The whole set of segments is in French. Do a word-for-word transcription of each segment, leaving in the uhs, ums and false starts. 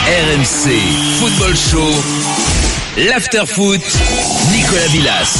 R M C Football Show, l'Afterfoot, Nicolas Villas.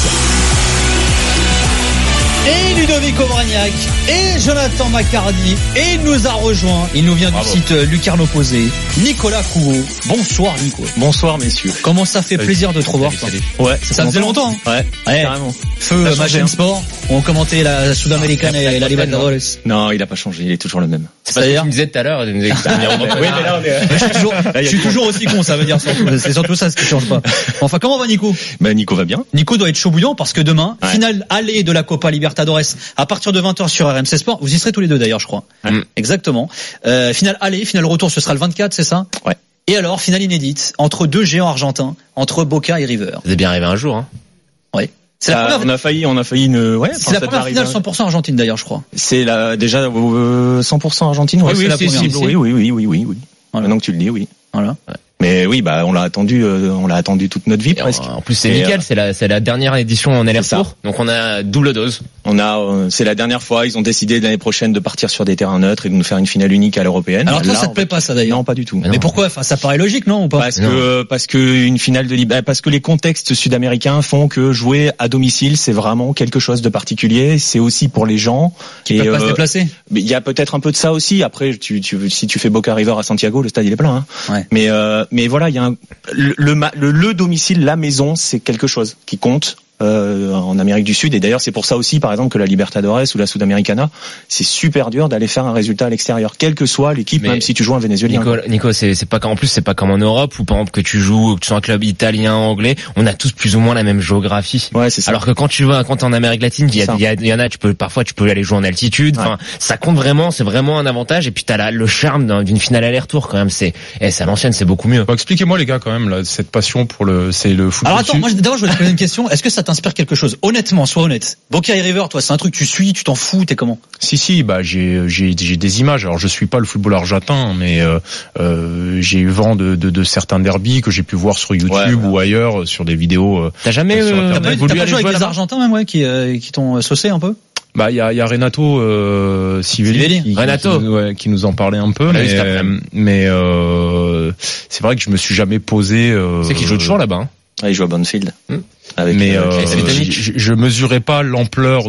Et Ludovic Obraniak, et Jonathan Macardy, et il nous a rejoint, il nous vient Bravo. du site Lucarno Posé, Nicolas Couot. Bonsoir Nico. Bonsoir messieurs. Comment ça fait salut. plaisir de te revoir toi. Ouais, ça, ça faisait longtemps. Hein. Ouais, ouais, carrément. Feu Machine Sport, on commentait la Sudamericana ah, et la Libertadores. Non, il a pas changé, il est toujours le même. C'est pas ce que tu me disais tout à l'heure. Oui, mais là on est. Je suis toujours, je suis toujours aussi con, ça veut dire surtout. C'est surtout ça ce qui change pas. Enfin, comment va Nico? Bah Nico va bien. Nico doit être chaud bouillant parce que demain, ouais. finale aller de la Copa Libertadores à partir de vingt heures sur R M C Sport. Vous y serez tous les deux d'ailleurs, je crois. Mm. Exactement. Euh, finale aller, finale retour, ce sera le vingt-quatre, c'est ça? Ouais. Et alors, finale inédite entre deux géants argentins, entre Boca et River. Ça est bien arrivé un jour, hein. Oui. C'est la première... On a failli, on a failli une, ouais. C'est la première finale cent pour cent Argentine d'ailleurs, je crois. C'est la, déjà, euh, cent pour cent Argentine. Oui, oui, c'est la si, première. Si, oui, oui, oui, oui, oui, oui. Voilà. Maintenant que tu le dis, oui. Voilà. Ouais. Mais oui, bah on l'a attendu, euh, on l'a attendu toute notre vie et presque. En, en plus c'est et nickel, euh, c'est la c'est la dernière édition en aller-retour, donc on a double dose. On a, euh, c'est la dernière fois. Ils ont décidé l'année prochaine de partir sur des terrains neutres et de nous faire une finale unique à l'européenne. Alors toi, là, ça te plaît pas ça d'ailleurs? Non, pas du tout. Mais, mais pourquoi? Enfin, ça paraît logique, non ou pas? Parce non. que parce que une finale de Ligue, parce que les contextes sud-américains font que jouer à domicile, c'est vraiment quelque chose de particulier. C'est aussi pour les gens qui peuvent euh, pas se déplacer. Il y a peut-être un peu de ça aussi. Après, tu, tu si tu fais Boca River à Santiago, le stade il est plein. Hein. Ouais. Mais euh, mais voilà, il y a un, le, le Le, le domicile, la maison, c'est quelque chose qui compte euh, en Amérique du Sud. Et d'ailleurs, c'est pour ça aussi, par exemple, que la Libertadores ou la Sudamericana, c'est super dur d'aller faire un résultat à l'extérieur, quelle que soit l'équipe, mais même si tu joues un Vénézuélien. Nico, Nico c'est, c'est pas en plus, c'est pas comme en Europe où par exemple que tu joues, que tu sois un club italien, anglais, on a tous plus ou moins la même géographie. Ouais, c'est ça. Alors que quand tu vas, quand t'es en Amérique latine, il y, a, il y, a, il y en a, tu peux parfois tu peux aller jouer en altitude. Enfin, ouais. Ça compte vraiment, c'est vraiment un avantage. Et puis t'as la, le charme d'une finale aller-retour quand même. C'est, eh, c'est à l'ancienne, c'est beaucoup mieux. Bon, expliquez-moi les gars quand même là, cette passion pour le, c'est le football. Alors attends, moi d'abord je voulais te poser une question. Est-ce que ça t'inspire quelque chose? Honnêtement, sois honnête. Boca et River, toi, c'est un truc que tu suis, tu t'en fous, t'es comment? Si si, bah j'ai j'ai j'ai des images. Alors je suis pas le football argentin, mais euh, euh, j'ai eu vent de, de de certains derbys que j'ai pu voir sur YouTube ouais, ouais. ou ailleurs sur des vidéos. Euh, t'as jamais euh, t'as pas, t'as pas joué avec des Argentins même, ouais, qui euh, qui t'ont saucé un peu? Bah il y a il y a Renato euh, Sivelli qui, Renato qui, ouais, qui nous en parlait un peu, mais euh, mais euh, c'est vrai que je me suis jamais posé. Euh, c'est qu'il joue toujours là-bas. Hein. Ah, il joue à Banfield. Hmm. Avec mais euh, je, je mesurais pas l'ampleur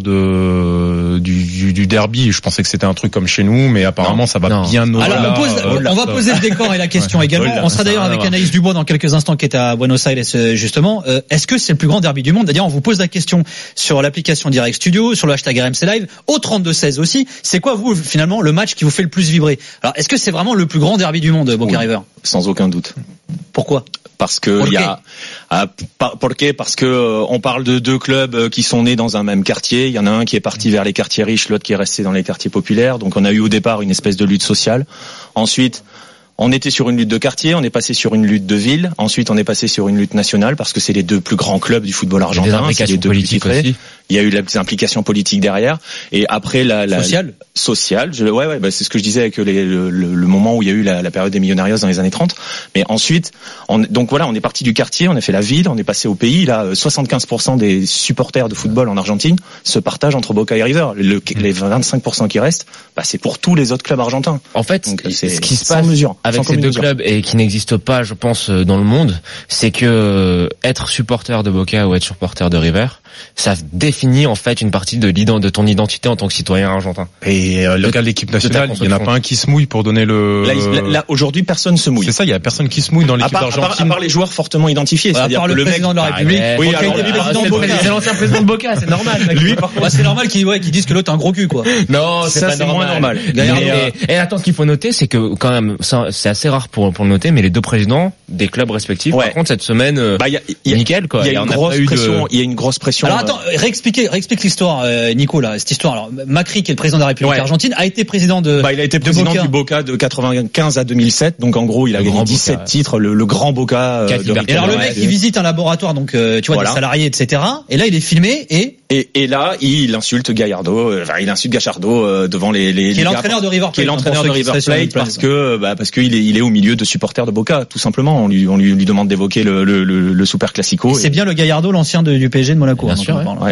de du, du, du derby. Je pensais que c'était un truc comme chez nous, mais apparemment non, ça va non. bien au-delà. Alors on, pose, euh, on va poser le décor et la question ouais. également. On sera d'ailleurs avec Anaïs Dubois dans quelques instants qui est à Buenos Aires justement. Euh, est-ce que c'est le plus grand derby du monde? D'ailleurs, on vous pose la question sur l'application Direct Studio, sur le hashtag R M C Live, au trente-deux seize aussi. C'est quoi vous finalement le match qui vous fait le plus vibrer? Alors est-ce que c'est vraiment le plus grand derby du monde, Boca oui, River? Sans aucun doute. Pourquoi? Parce que il y a ah, pourquoi parce que euh, on parle de deux clubs qui sont nés dans un même quartier. Il y en a un qui est parti vers les quartiers riches, l'autre qui est resté dans les quartiers populaires. Donc on a eu au départ une espèce de lutte sociale. Ensuite, on était sur une lutte de quartier, on est passé sur une lutte de ville. Ensuite, on est passé sur une lutte nationale parce que c'est les deux plus grands clubs du football argentin. C'est les deux politiques aussi. Il y a eu les implications politiques derrière. Et après la, la sociale, sociale. Je, ouais, ouais, bah, c'est ce que je disais avec les, le, le, le moment où il y a eu la, la période des millonarios dans les années trente. Mais ensuite, on, donc voilà, on est parti du quartier, on a fait la ville, on est passé au pays. Là, soixante-quinze pour cent des supporters de football en Argentine se partagent entre Boca et River. Le, les vingt-cinq pour cent qui restent, bah, c'est pour tous les autres clubs argentins. En fait, donc, ce qui se passe mesure, avec ces deux mesure. clubs et qui n'existe pas, je pense, dans le monde, c'est que être supporter de Boca ou être supporter de River, ça définit en fait une partie de, de ton identité en tant que citoyen argentin. Et euh, le cas de l'équipe nationale, il n'y en a pas un qui se mouille pour donner le... Là, là, là aujourd'hui, personne se mouille. C'est ça, il n'y a personne qui se mouille dans l'équipe d'Argentine. À part, à part les joueurs fortement identifiés. À part le, le président mec... de la République. Ah, oui, alors, alors, c'est l'ancien président de Boca, c'est normal. Lui, bah, c'est normal qu'ils ouais, qu'ils disent que l'autre est un gros cul, quoi. Non, c'est ça, pas c'est normal. moins normal. Mais, euh... Et attends, ce qu'il faut noter, c'est que quand même, ça, c'est assez rare pour, pour le noter, mais les deux présidents des clubs respectifs, ouais. par contre, cette semaine, euh, bah, y a, y a, nickel, quoi. Il y a une grosse pression. Il y a une grosse pression. Alors attends, réexpliquez, réexplique l'histoire, euh, Nico, là, cette histoire. Alors, Macri, qui est le président de la République ouais. argentine, a été président de. Bah, il a été président Boca. du Boca de quatre-vingt-quinze à deux mille sept. Donc, en gros, il a le gagné dix-sept Boca. titres, le, le grand Boca. Euh, de et alors, le mec, il visite un laboratoire, donc, euh, tu vois, voilà. des salariés, et cetera. Et là, il est filmé et. Et, et là, il insulte Gallardo, euh, enfin, il insulte Gachardo euh, devant les. les qui est l'entraîneur de River Plate. Qui est l'entraîneur de River Plate parce que, bah, parce qu'il est, il est au milieu de supporters de Boca, tout simplement. On lui, on lui, lui demande d'évoquer le, le, le, le Super Classico. Et, et c'est bien le Gallardo, l'ancien de, du P S G de Monaco. Bien hein, sûr, ouais. Ouais. Voilà.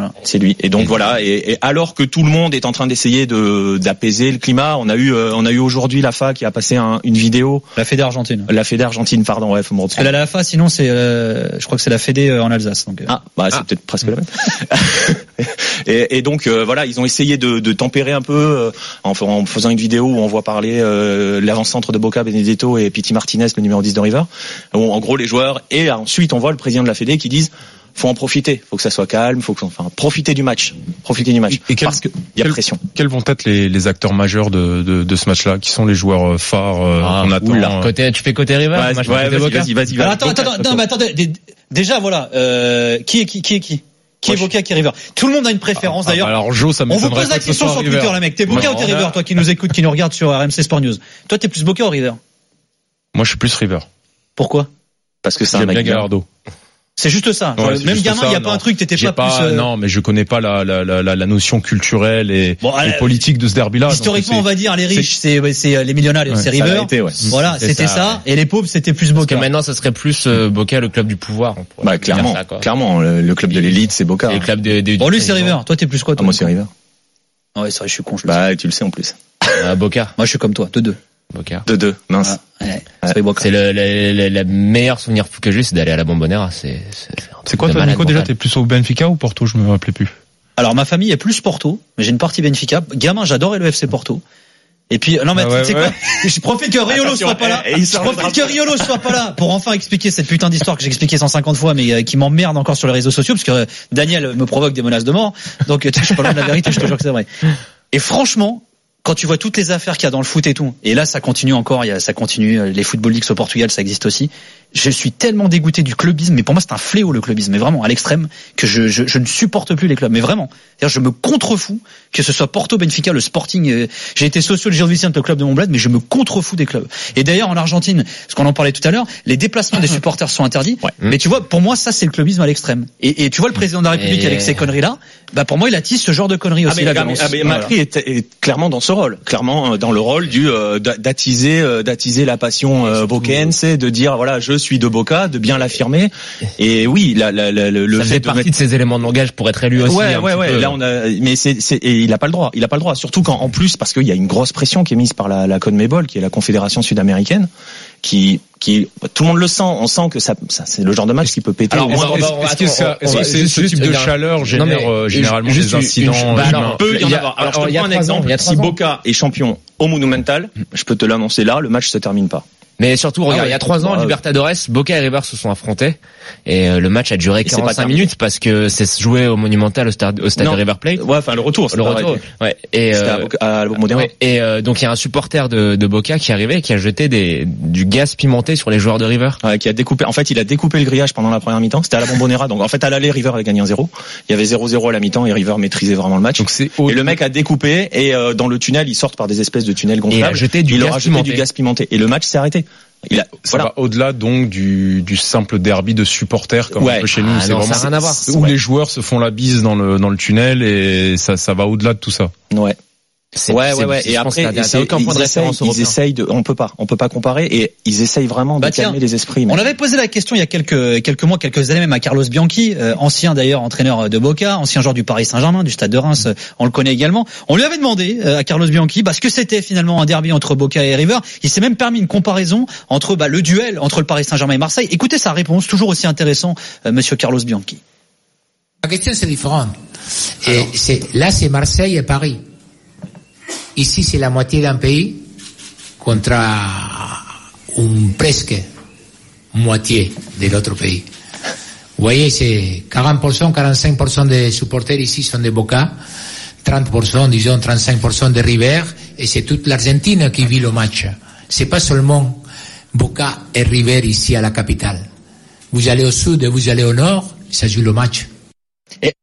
Voilà. C'est lui. Et donc voilà. Et, et alors que tout le monde est en train d'essayer de d'apaiser le climat, on a eu euh, on a eu aujourd'hui l'A F A qui a passé un, une vidéo. La Fédé argentine. La Fédé argentine, pardon. Ouais, faut me reprendre. La, la F A, sinon c'est, euh, je crois que c'est la Fédé en Alsace. Donc. Ah, bah c'est ah. peut-être presque la même. et, et donc euh, voilà, ils ont essayé de, de tempérer un peu euh, en, en faisant une vidéo où on voit parler euh, l'avant-centre de Boca, Benedetto, et Pity Martinez, le numéro dix de River. Où, en gros les joueurs. Et ensuite on voit le président de la Fédé qui disent faut en profiter, faut que ça soit calme, faut que, enfin, profiter du match, profiter du match, et quel, parce que il y a quel, pression. Quels vont être les, les acteurs majeurs de, de, de ce match-là? Qui sont les joueurs phares euh, ah, on attend oula, côté, tu fais côté River, ouais, moi, je ouais, fais côté vas-y, vas-y, vas-y, vas-y. Attends, attends, attends, non, mais attendez, déjà voilà, euh, qui est qui, qui est qui, qui est Boca, qui est River. Tout le monde a une préférence ah, d'ailleurs. Alors Joe, ça on vous pose la question sur Twitter, les mecs. T'es Boca ou t'es River, toi qui nous écoute, qui nous regarde sur R M C Sport News. Toi, t'es plus Boca ou River? Moi, je suis plus River. Pourquoi? Parce que c'est un mec bien. Gallardo. C'est juste ça. Ouais, Même gamin, il n'y a non. pas un truc, t'étais pas, pas plus. Euh... Non, mais je connais pas la la la, la notion culturelle et, bon, et politique de ce derby-là. Historiquement, on va dire les riches, c'est c'est, c'est les millionnaires, ouais, c'est River. Été, ouais. Voilà, c'est c'était ça. ça ouais. Et les pauvres, c'était plus Boca. Parce que maintenant, ça serait plus euh, Boca, le club du pouvoir. Bah clairement, ça, clairement, le, le club de l'élite, c'est Boca. C'est le club de, de, bon, lui, c'est River. Toi, t'es plus quoi, toi? Ah, moi, c'est River. Ouais, c'est vrai, je suis con. Je bah, tu le sais en plus. Ah, Boca. Moi, je suis comme toi, deux deux. Boca. deux deux, mince. Ah, ouais, c'est ouais. C'est le, le, le, le meilleur souvenir que j'ai, c'est d'aller à la Bombonera. C'est, c'est, c'est quoi toi, Nico, déjà, t'es plus au Benfica ou Porto? Je me rappelais plus. Alors, ma famille est plus Porto, mais j'ai une partie Benfica. Gamin, j'adorais le F C Porto. Et puis, non, mais ah ouais, tu sais ouais. quoi? Je profite que Riolo soit pas là. Je profite que Riolo soit pas là pour enfin expliquer cette putain d'histoire que j'ai expliqué cent cinquante fois, mais qui m'emmerde encore sur les réseaux sociaux, parce que Daniel me provoque des menaces de mort. Donc, je suis pas loin de la vérité, je te jure que c'est vrai. Et franchement, quand tu vois toutes les affaires qu'il y a dans le foot et tout, et là ça continue encore, il y a, ça continue, les Football Leagues au Portugal, ça existe aussi. Je suis tellement dégoûté du clubisme, mais pour moi c'est un fléau le clubisme, mais vraiment à l'extrême, que je, je, je ne supporte plus les clubs, mais vraiment. C'est-à-dire je me contrefous que ce soit Porto, Benfica, le Sporting. Euh, j'ai été socio de Gilles Vicente, le club de mon bled, mais je me contrefous des clubs. Et d'ailleurs en Argentine, parce qu'on en parlait tout à l'heure, les déplacements des supporters sont interdits. Ouais. Mais tu vois, pour moi ça c'est le clubisme à l'extrême. Et, et tu vois le président de la République et... avec ces conneries là, bah pour moi il attise ce genre de conneries aussi. Ah mais, ah mais Macri est, est clairement dans ce rôle, clairement dans le rôle du euh, d'attiser euh, d'attiser la passion euh, bocaense, de dire voilà je suis de Boca, de bien l'affirmer. Et oui, la, la, la, le ça fait fait de partie mettre... de ses éléments de langage pour être élu aussi. Ouais, ouais, ouais. Peu. Là, on a, mais c'est, c'est, et il a pas le droit. Il a pas le droit. Surtout quand, en plus, parce qu'il y a une grosse pression qui est mise par la, la CONMEBOL, qui est la Confédération Sud-Américaine, qui, qui, tout le monde le sent. On sent que ça, ça c'est le genre de match qui peut péter. Alors, est-ce, est-ce, est-ce que, ça, est-ce que c'est, ce type de chaleur génère non, euh, généralement des une, incidents? Une, bah, alors, peut y en avoir. Alors, je te prends un exemple. Si Boca est champion au Monumental, je peux te l'annoncer là, le match se termine pas. Mais surtout, regarde, ah ouais, il y a trois ans, euh, Libertadores, Boca et River se sont affrontés et euh, le match a duré quarante-cinq minutes parce que c'est joué au Monumental, au stade, au stade de River Plate. Ouais, enfin le retour, le retour. Ouais. Et euh, à, à ouais, et euh, donc il y a un supporter de, de Boca qui est arrivé et qui a jeté des du gaz pimenté sur les joueurs de River. Ouais, qui a découpé. En fait, il a découpé le grillage pendant la première mi-temps. C'était à la Bombonera. Donc en fait, à l'aller, River avait gagné un zéro. Il y avait zéro zéro à la mi-temps et River maîtrisait vraiment le match. Donc c'est et le mec a découpé et euh, dans le tunnel, ils sortent par des espèces de tunnels gonflables. Et il a jeté du, il gaz, a jeté du gaz pimenté et le match s'est arrêté. Il a, ça voilà. va au-delà donc du, du simple derby de supporters comme ouais. un peu chez nous. Ah c'est non, vraiment ça a rien à voir. Où ouais. les joueurs se font la bise dans le dans le tunnel et ça ça va au-delà de tout ça. Ouais. C'est, ouais, c'est, ouais, ouais. Et après, t'as aucun point de référence ils essayent de, on peut pas, on peut pas comparer et ils essayent vraiment bah de tiens, calmer les esprits. Mais... On avait posé la question il y a quelques, quelques mois, quelques années même à Carlos Bianchi, euh, ancien d'ailleurs entraîneur de Boca, ancien joueur du Paris Saint-Germain, du Stade de Reims, euh, on le connaît également. On lui avait demandé euh, à Carlos Bianchi, bah, ce que c'était finalement un derby entre Boca et River. Il s'est même permis une comparaison entre, bah, le duel entre le Paris Saint-Germain et Marseille. Écoutez sa réponse, toujours aussi intéressant, euh, monsieur Carlos Bianchi. La question c'est différente. Et c'est, là c'est Marseille et Paris. Ici, c'est la moitié d'un pays contre une presque moitié de l'autre pays. Vous voyez, c'est quarante pour cent, quarante-cinq pour cent des supporters ici sont de Boca, trente pour cent, disons trente-cinq pour cent de River, et c'est toute l'Argentine qui vit le match. C'est pas seulement Boca et River ici à la capitale. Vous allez au sud et vous allez au nord, ça joue le match. Et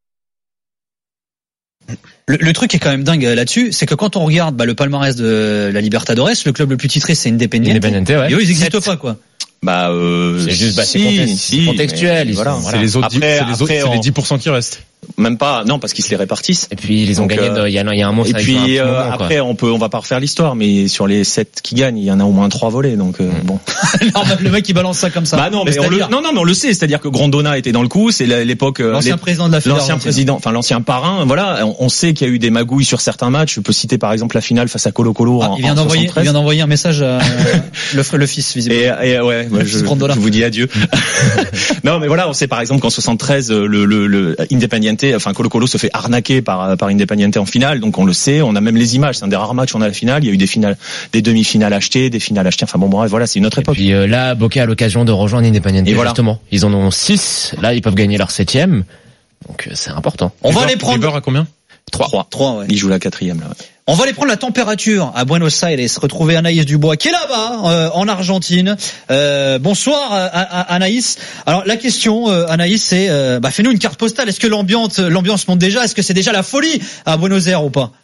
Le, le truc qui est quand même dingue là-dessus, c'est que quand on regarde bah, le palmarès de la Libertadores, le club le plus titré c'est Independiente. Independiente, ouais. Et eux ils n'existent pas quoi. Bah euh, c'est juste bah, si, c'est, contexte, si, c'est contextuel. Mais, voilà, voilà. c'est les autres, après, c'est les, autres, après, c'est les dix pour cent qui restent. même pas, non, parce qu'ils se les répartissent. Et puis ils les ont Donc, gagnés. euh, Il y a, il y a un monstre. Et puis avec un euh, moment, après, quoi. on peut, on va pas refaire l'histoire, mais sur les sept qui gagnent, il y en a au moins trois volés. Donc euh, bon. Le mec qui balance ça comme ça. Bah non, mais on le, non, non, mais on le sait. C'est-à-dire que Grondona était dans le coup. C'est l'époque. L'ancien président de la Fédération. L'ancien président, enfin l'ancien parrain. Voilà, on, on sait qu'il y a eu des magouilles sur certains matchs. Je peux citer par exemple la finale face à Colo Colo ah, en, il vient en d'envoyer, soixante-treize. il vient d'envoyer un message à le, le fils visiblement. Et, et ouais, moi, je, je vous dis adieu. Non, mais voilà, on sait par exemple qu'en soixante-treize, le, le, le Independiente, enfin Colo Colo se fait arnaquer par par Independiente en finale. Donc on le sait, on a même les images. C'est un des rares matchs où on a la finale. Il y a eu des finales, des demi-finales achetées, des finales achetées. Enfin bon, bref, voilà, c'est une autre époque. Et puis euh, là, Boca a l'occasion de rejoindre Independiente. Et voilà. Justement, ils en ont six. Là, ils peuvent gagner leur septième. Donc euh, c'est important. On va aller prendre. River à combien? Trois. Trois, ouais. Il joue la quatrième là. Ouais. On va aller prendre la température à Buenos Aires, retrouver Anaïs Dubois qui est là-bas euh, en Argentine. Euh, bonsoir à, à, Anaïs. Alors la question, euh, Anaïs, c'est euh, bah, fais-nous une carte postale. Est-ce que l'ambiance, l'ambiance monte déjà? Est-ce que c'est déjà la folie à Buenos Aires ou pas?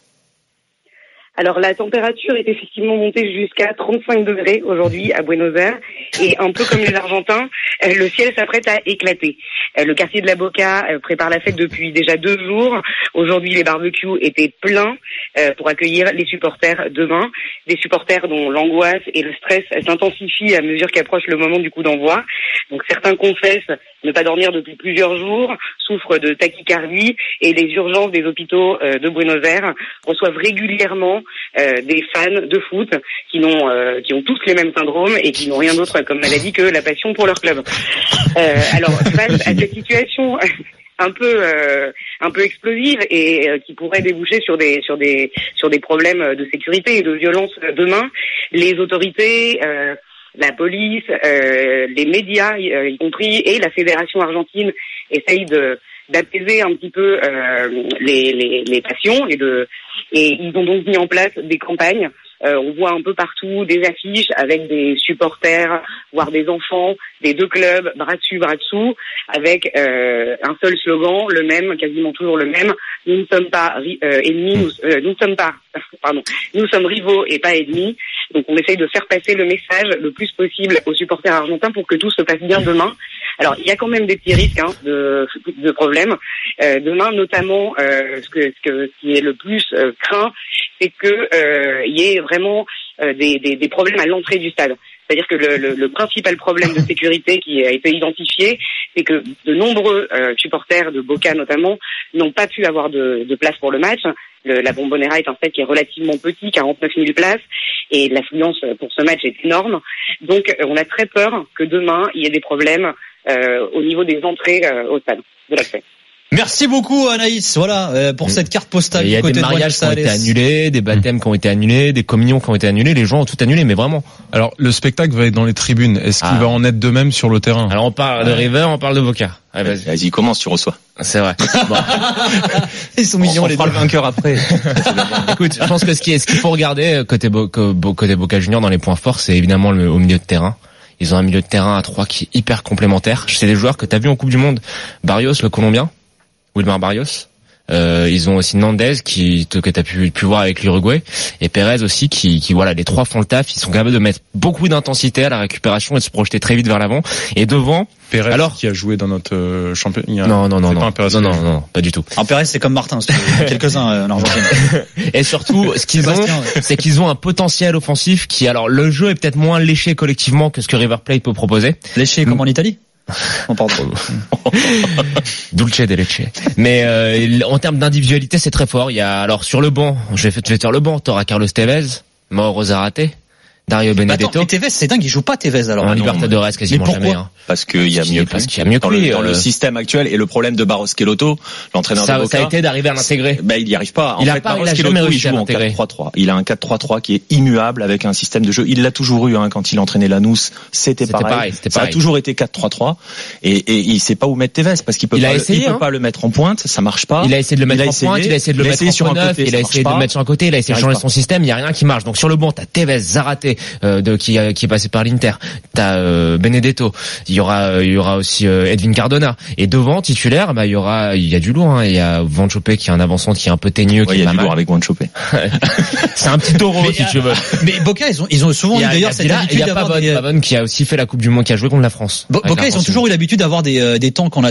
Alors la température est effectivement montée jusqu'à trente-cinq degrés aujourd'hui à Buenos Aires et un peu comme les Argentins, le ciel s'apprête à éclater. Le quartier de la Boca prépare la fête depuis déjà deux jours. Aujourd'hui les barbecues étaient pleins pour accueillir les supporters demain. Des supporters dont l'angoisse et le stress s'intensifient à mesure qu'approche le moment du coup d'envoi. Donc certains confessent ne pas dormir depuis plusieurs jours, souffrent de tachycardie et les urgences des hôpitaux de Buenos Aires reçoivent régulièrement Euh, des fans de foot qui n'ont euh, qui ont tous les mêmes syndromes et qui n'ont rien d'autre comme maladie que la passion pour leur club. Euh, alors face à cette situation un peu euh, un peu explosive et euh, qui pourrait déboucher sur des sur des sur des problèmes de sécurité et de violence demain, les autorités euh, la police, euh, les médias euh, y compris et la fédération argentine essayent de d'apaiser un petit peu euh, les, les, les passions et de et ils ont donc mis en place des campagnes. Euh, on voit un peu partout des affiches avec des supporters, voire des enfants, des deux clubs, bras dessus, bras dessous, avec euh, un seul slogan, le même, quasiment toujours le même. Nous ne sommes pas euh, ennemis, nous, euh, nous ne sommes pas, pardon, nous sommes rivaux et pas ennemis. Donc on essaye de faire passer le message le plus possible aux supporters argentins pour que tout se passe bien demain. Alors il y a quand même des petits risques hein, de, de problèmes. Euh, demain notamment, euh, ce, que, ce, que, ce qui est le plus euh, craint, c'est que euh, y ait vraiment euh, des, des, des problèmes à l'entrée du stade. C'est-à-dire que le, le, le principal problème de sécurité qui a été identifié, c'est que de nombreux euh, supporters de Boca notamment n'ont pas pu avoir de, de place pour le match. Le, la Bombonera est un stade qui est relativement petit, quarante-neuf mille places, et l'affluence pour ce match est énorme. Donc on a très peur que demain il y ait des problèmes euh, au niveau des entrées euh, au stade, de l'accès. Merci beaucoup Anaïs, voilà euh, pour cette carte postale. Il y a des mariages qui ont été annulés, des baptêmes qui ont été annulés, des communions qui ont été annulés. Les gens ont tout annulé, mais vraiment. Alors le spectacle va être dans les tribunes. Est-ce qu'il ah. va en être de même sur le terrain? Alors on parle de River, on parle de Boca. Allez, vas-y, vas-y, commence, tu reçois. C'est vrai. Bon. Ils sont mignons on, on les fera deux. le vainqueur après. Écoute, je pense que ce qui est, ce qu'il faut regarder côté Bo, côté Boca Juniors dans les points forts, c'est évidemment le, au milieu de terrain. Ils ont un milieu de terrain à trois qui est hyper complémentaire. C'est des joueurs que t'as vu en Coupe du Monde. Barrios, le Colombien. Wilmar Barrios. Euh, ils ont aussi Nandez qui que t'as pu pu voir avec l'Uruguay et Pérez aussi qui qui voilà les trois font le taf. Ils sont capables de mettre beaucoup d'intensité à la récupération et de se projeter très vite vers l'avant. Et devant Pérez alors qui a joué dans notre euh, championnat. Non non non non. Pas un Pérez non, non non non pas du tout. Alors Pérez c'est comme Martin, c'est quelques-uns euh, en Argentine. Et surtout ce qu'ils ont c'est qu'ils ont un potentiel offensif qui alors le jeu est peut-être moins léché collectivement que ce que River Plate peut proposer. Léché comme en Italie. Oh, pardon. Dulce de leche. Mais euh, en termes d'individualité, c'est très fort. Il y a alors sur le banc, je vais, je vais faire le banc. T'auras Carlos Tevez, Mauro Zarate, Dario Benedetto. Attends, mais Tevez, c'est dingue, il joue pas Tevez alors. En Libertadores quasiment jamais. Hein. Parce qu'il y a mieux. Parce qu'il y a mieux que dans, lui, le, dans euh... le système actuel et le problème de Barros Schelotto, l'entraîneur ça, de Boca. Ça a été d'arriver à l'intégrer. Ben il y arrive pas. En il fait, a pas, Barros il a Schelotto, jamais il réussi joue à en quatre l'intégrer. trois trois. Il a un quatre trois trois qui est immuable avec un système de jeu. Il l'a toujours eu hein, quand il entraînait Lanús, c'était, c'était pareil. pareil c'était ça pareil. a toujours été quatre trois trois et, et il sait pas où mettre Tevez parce qu'il peut il pas, a essayé, il peut hein. pas le mettre en pointe, ça marche pas. Il a essayé de le mettre en pointe, il a essayé de le mettre en sur un neuf, il a essayé de le mettre sur un côté, il a essayé de changer son système, il y a rien qui marche. Donc sur le banc, t'as Tevez, Zarate euh, de qui qui est passé par l'Inter, t'as euh, Benedetto, il y aura il y aura aussi euh, Edwin Cardona et devant titulaire, bah il y aura il y a du lourd hein, il y a Wanchope qui est un avançant qui est un peu teigneux ouais, qui il y a du lourd avec Wanchope. C'est un petit taureau si tu veux. Mais Boca ils ont ils ont souvent eu d'ailleurs cette habitude d'avoir des Pavone qui a aussi fait la Coupe du Monde qui a joué contre la France. Boca ils ont toujours eu l'habitude d'avoir des euh, des tanks en attaque.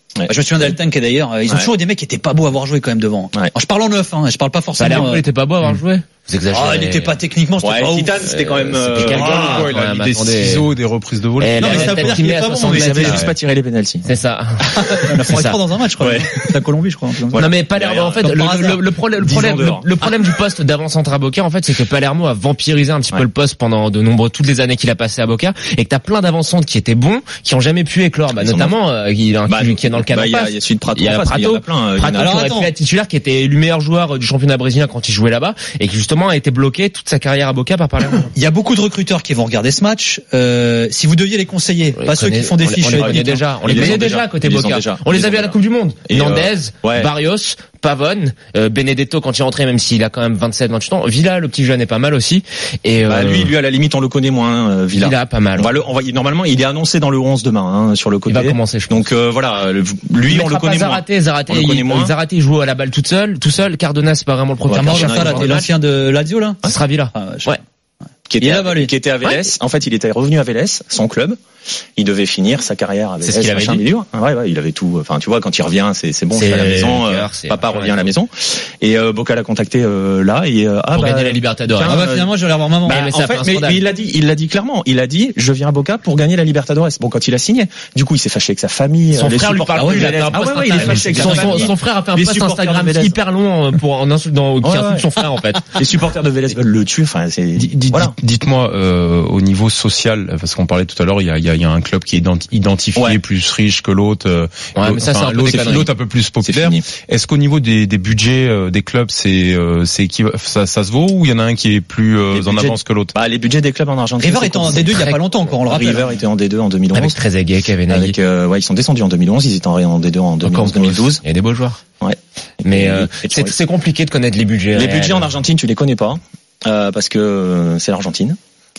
Ouais. Je me souviens d'Altan qui d'ailleurs, ils ont ouais. toujours eu des mecs qui étaient pas beaux à avoir joué quand même devant. Ouais. Alors, je parle en neuf, hein, je parle pas forcément. Palermo, il était pas beau à avoir joué. Vous exagérez. Ah, il était pas techniquement, c'était ouais, pas Titan, c'était quand même, euh, c'était ah, ouais, il a mis des ciseaux, des reprises de volée. Non, mais ça veut dire qu'il est pas bon, mais il avait juste pas tiré les penalties. C'est ça. On a fait trois dans un match, je crois. La Colombie, je crois. Non, mais Palermo, en fait, le problème, le problème, le problème du poste d'avant-centre à Boca, en fait, c'est que Palermo a vampirisé un petit peu le poste pendant de nombreux, toutes les années qu'il a passé à Boca, et que t'as plein d'avant-centres qui étaient bons, qui ont jamais pu éclore, bah, notamment, il y a un qui est dans le cadre. Il y a, il y a celui de Prato. Il y a Prato. Prato aurait pu être titulaire, qui était le meilleur joueur du championnat brésilien quand il jouait là-bas, et qui justement a été bloqué toute sa carrière à Boca par Palermo. Il y a beaucoup de recruteurs qui vont regarder ce match. Euh, si vous deviez les conseiller, pas ceux qui font des fiches. On les connaît déjà. On les connaît déjà à côté Boca. On les a vus à la Coupe du Monde. Nandez, Barrios, Pavone, euh, Benedetto quand il est rentré, même s'il a quand même vingt-sept, vingt-huit ans. Villa, le petit jeune, est pas mal aussi. Et bah, lui, lui à la limite, on le connaît moins. Euh, Villa. Villa, pas mal. On va le, on va, normalement, il est annoncé dans le onze demain hein, sur le côté. Il va commencer, je pense. Donc euh, voilà, lui, on le connaît moins. Zaraté, Zaraté, il, Zaraté, il joue à la balle toute seule, tout seul. Cardona, c'est pas vraiment le profil. Ouais, l'ancien de Lazio là. Ce sera Villa. Ah, ouais. Qui était, à, qui était à Vélez. Ouais. En fait, il était revenu à Vélez, son club. Il devait finir sa carrière à Vélez. C'est ce qu'il avait dit. Ouais, ouais, il avait tout. Enfin, tu vois, quand il revient, c'est, c'est bon, c'est à la maison. Cœur, euh, papa revient à la maison. Et euh, Boca l'a contacté euh, là et euh, ah, pour bah, gagner la Libertadores. Ah bah finalement, je vais aller voir maman. Bah, mais, en fait, mais, mais il l'a dit, il l'a dit clairement. Il a dit, je viens à Boca pour gagner la Libertadores. Bon, quand il a signé, du coup, il s'est fâché avec sa famille. Son frère lui parle plus. Ah ouais, ouais, il est fâché avec sa famille. Son frère a fait un post Instagram hyper long pour en insultant, qui insulte son frère en fait. Les supporters de Vélez veulent le tuer. Enfin, c'est. Dites-moi au niveau social, parce qu'on parlait tout à l'heure, il y a, il y a, il y a un club qui est identifié ouais. plus riche que l'autre. Euh, ouais, mais ça, enfin, c'est un peu l'autre, l'autre un peu plus populaire. Est-ce qu'au niveau des, des budgets euh, des clubs, c'est, euh, c'est qui, ça, ça se vaut ou il y en a un qui est plus euh, en avance que l'autre? Bah, les budgets des clubs en Argentine. River était en D deux il y a pas longtemps encore, on le rappelle. River était en D deux en deux mille onze. Avec Trezeguet, Kevin Avec, euh, ouais, ils sont descendus en deux mille onze, ils étaient en D deux en deux mille onze, deux mille douze. Il y a des beaux joueurs. Ouais. Mais euh, c'est, c'est compliqué de connaître les budgets. Les budgets en Argentine, tu les connais pas, euh, parce que c'est l'Argentine.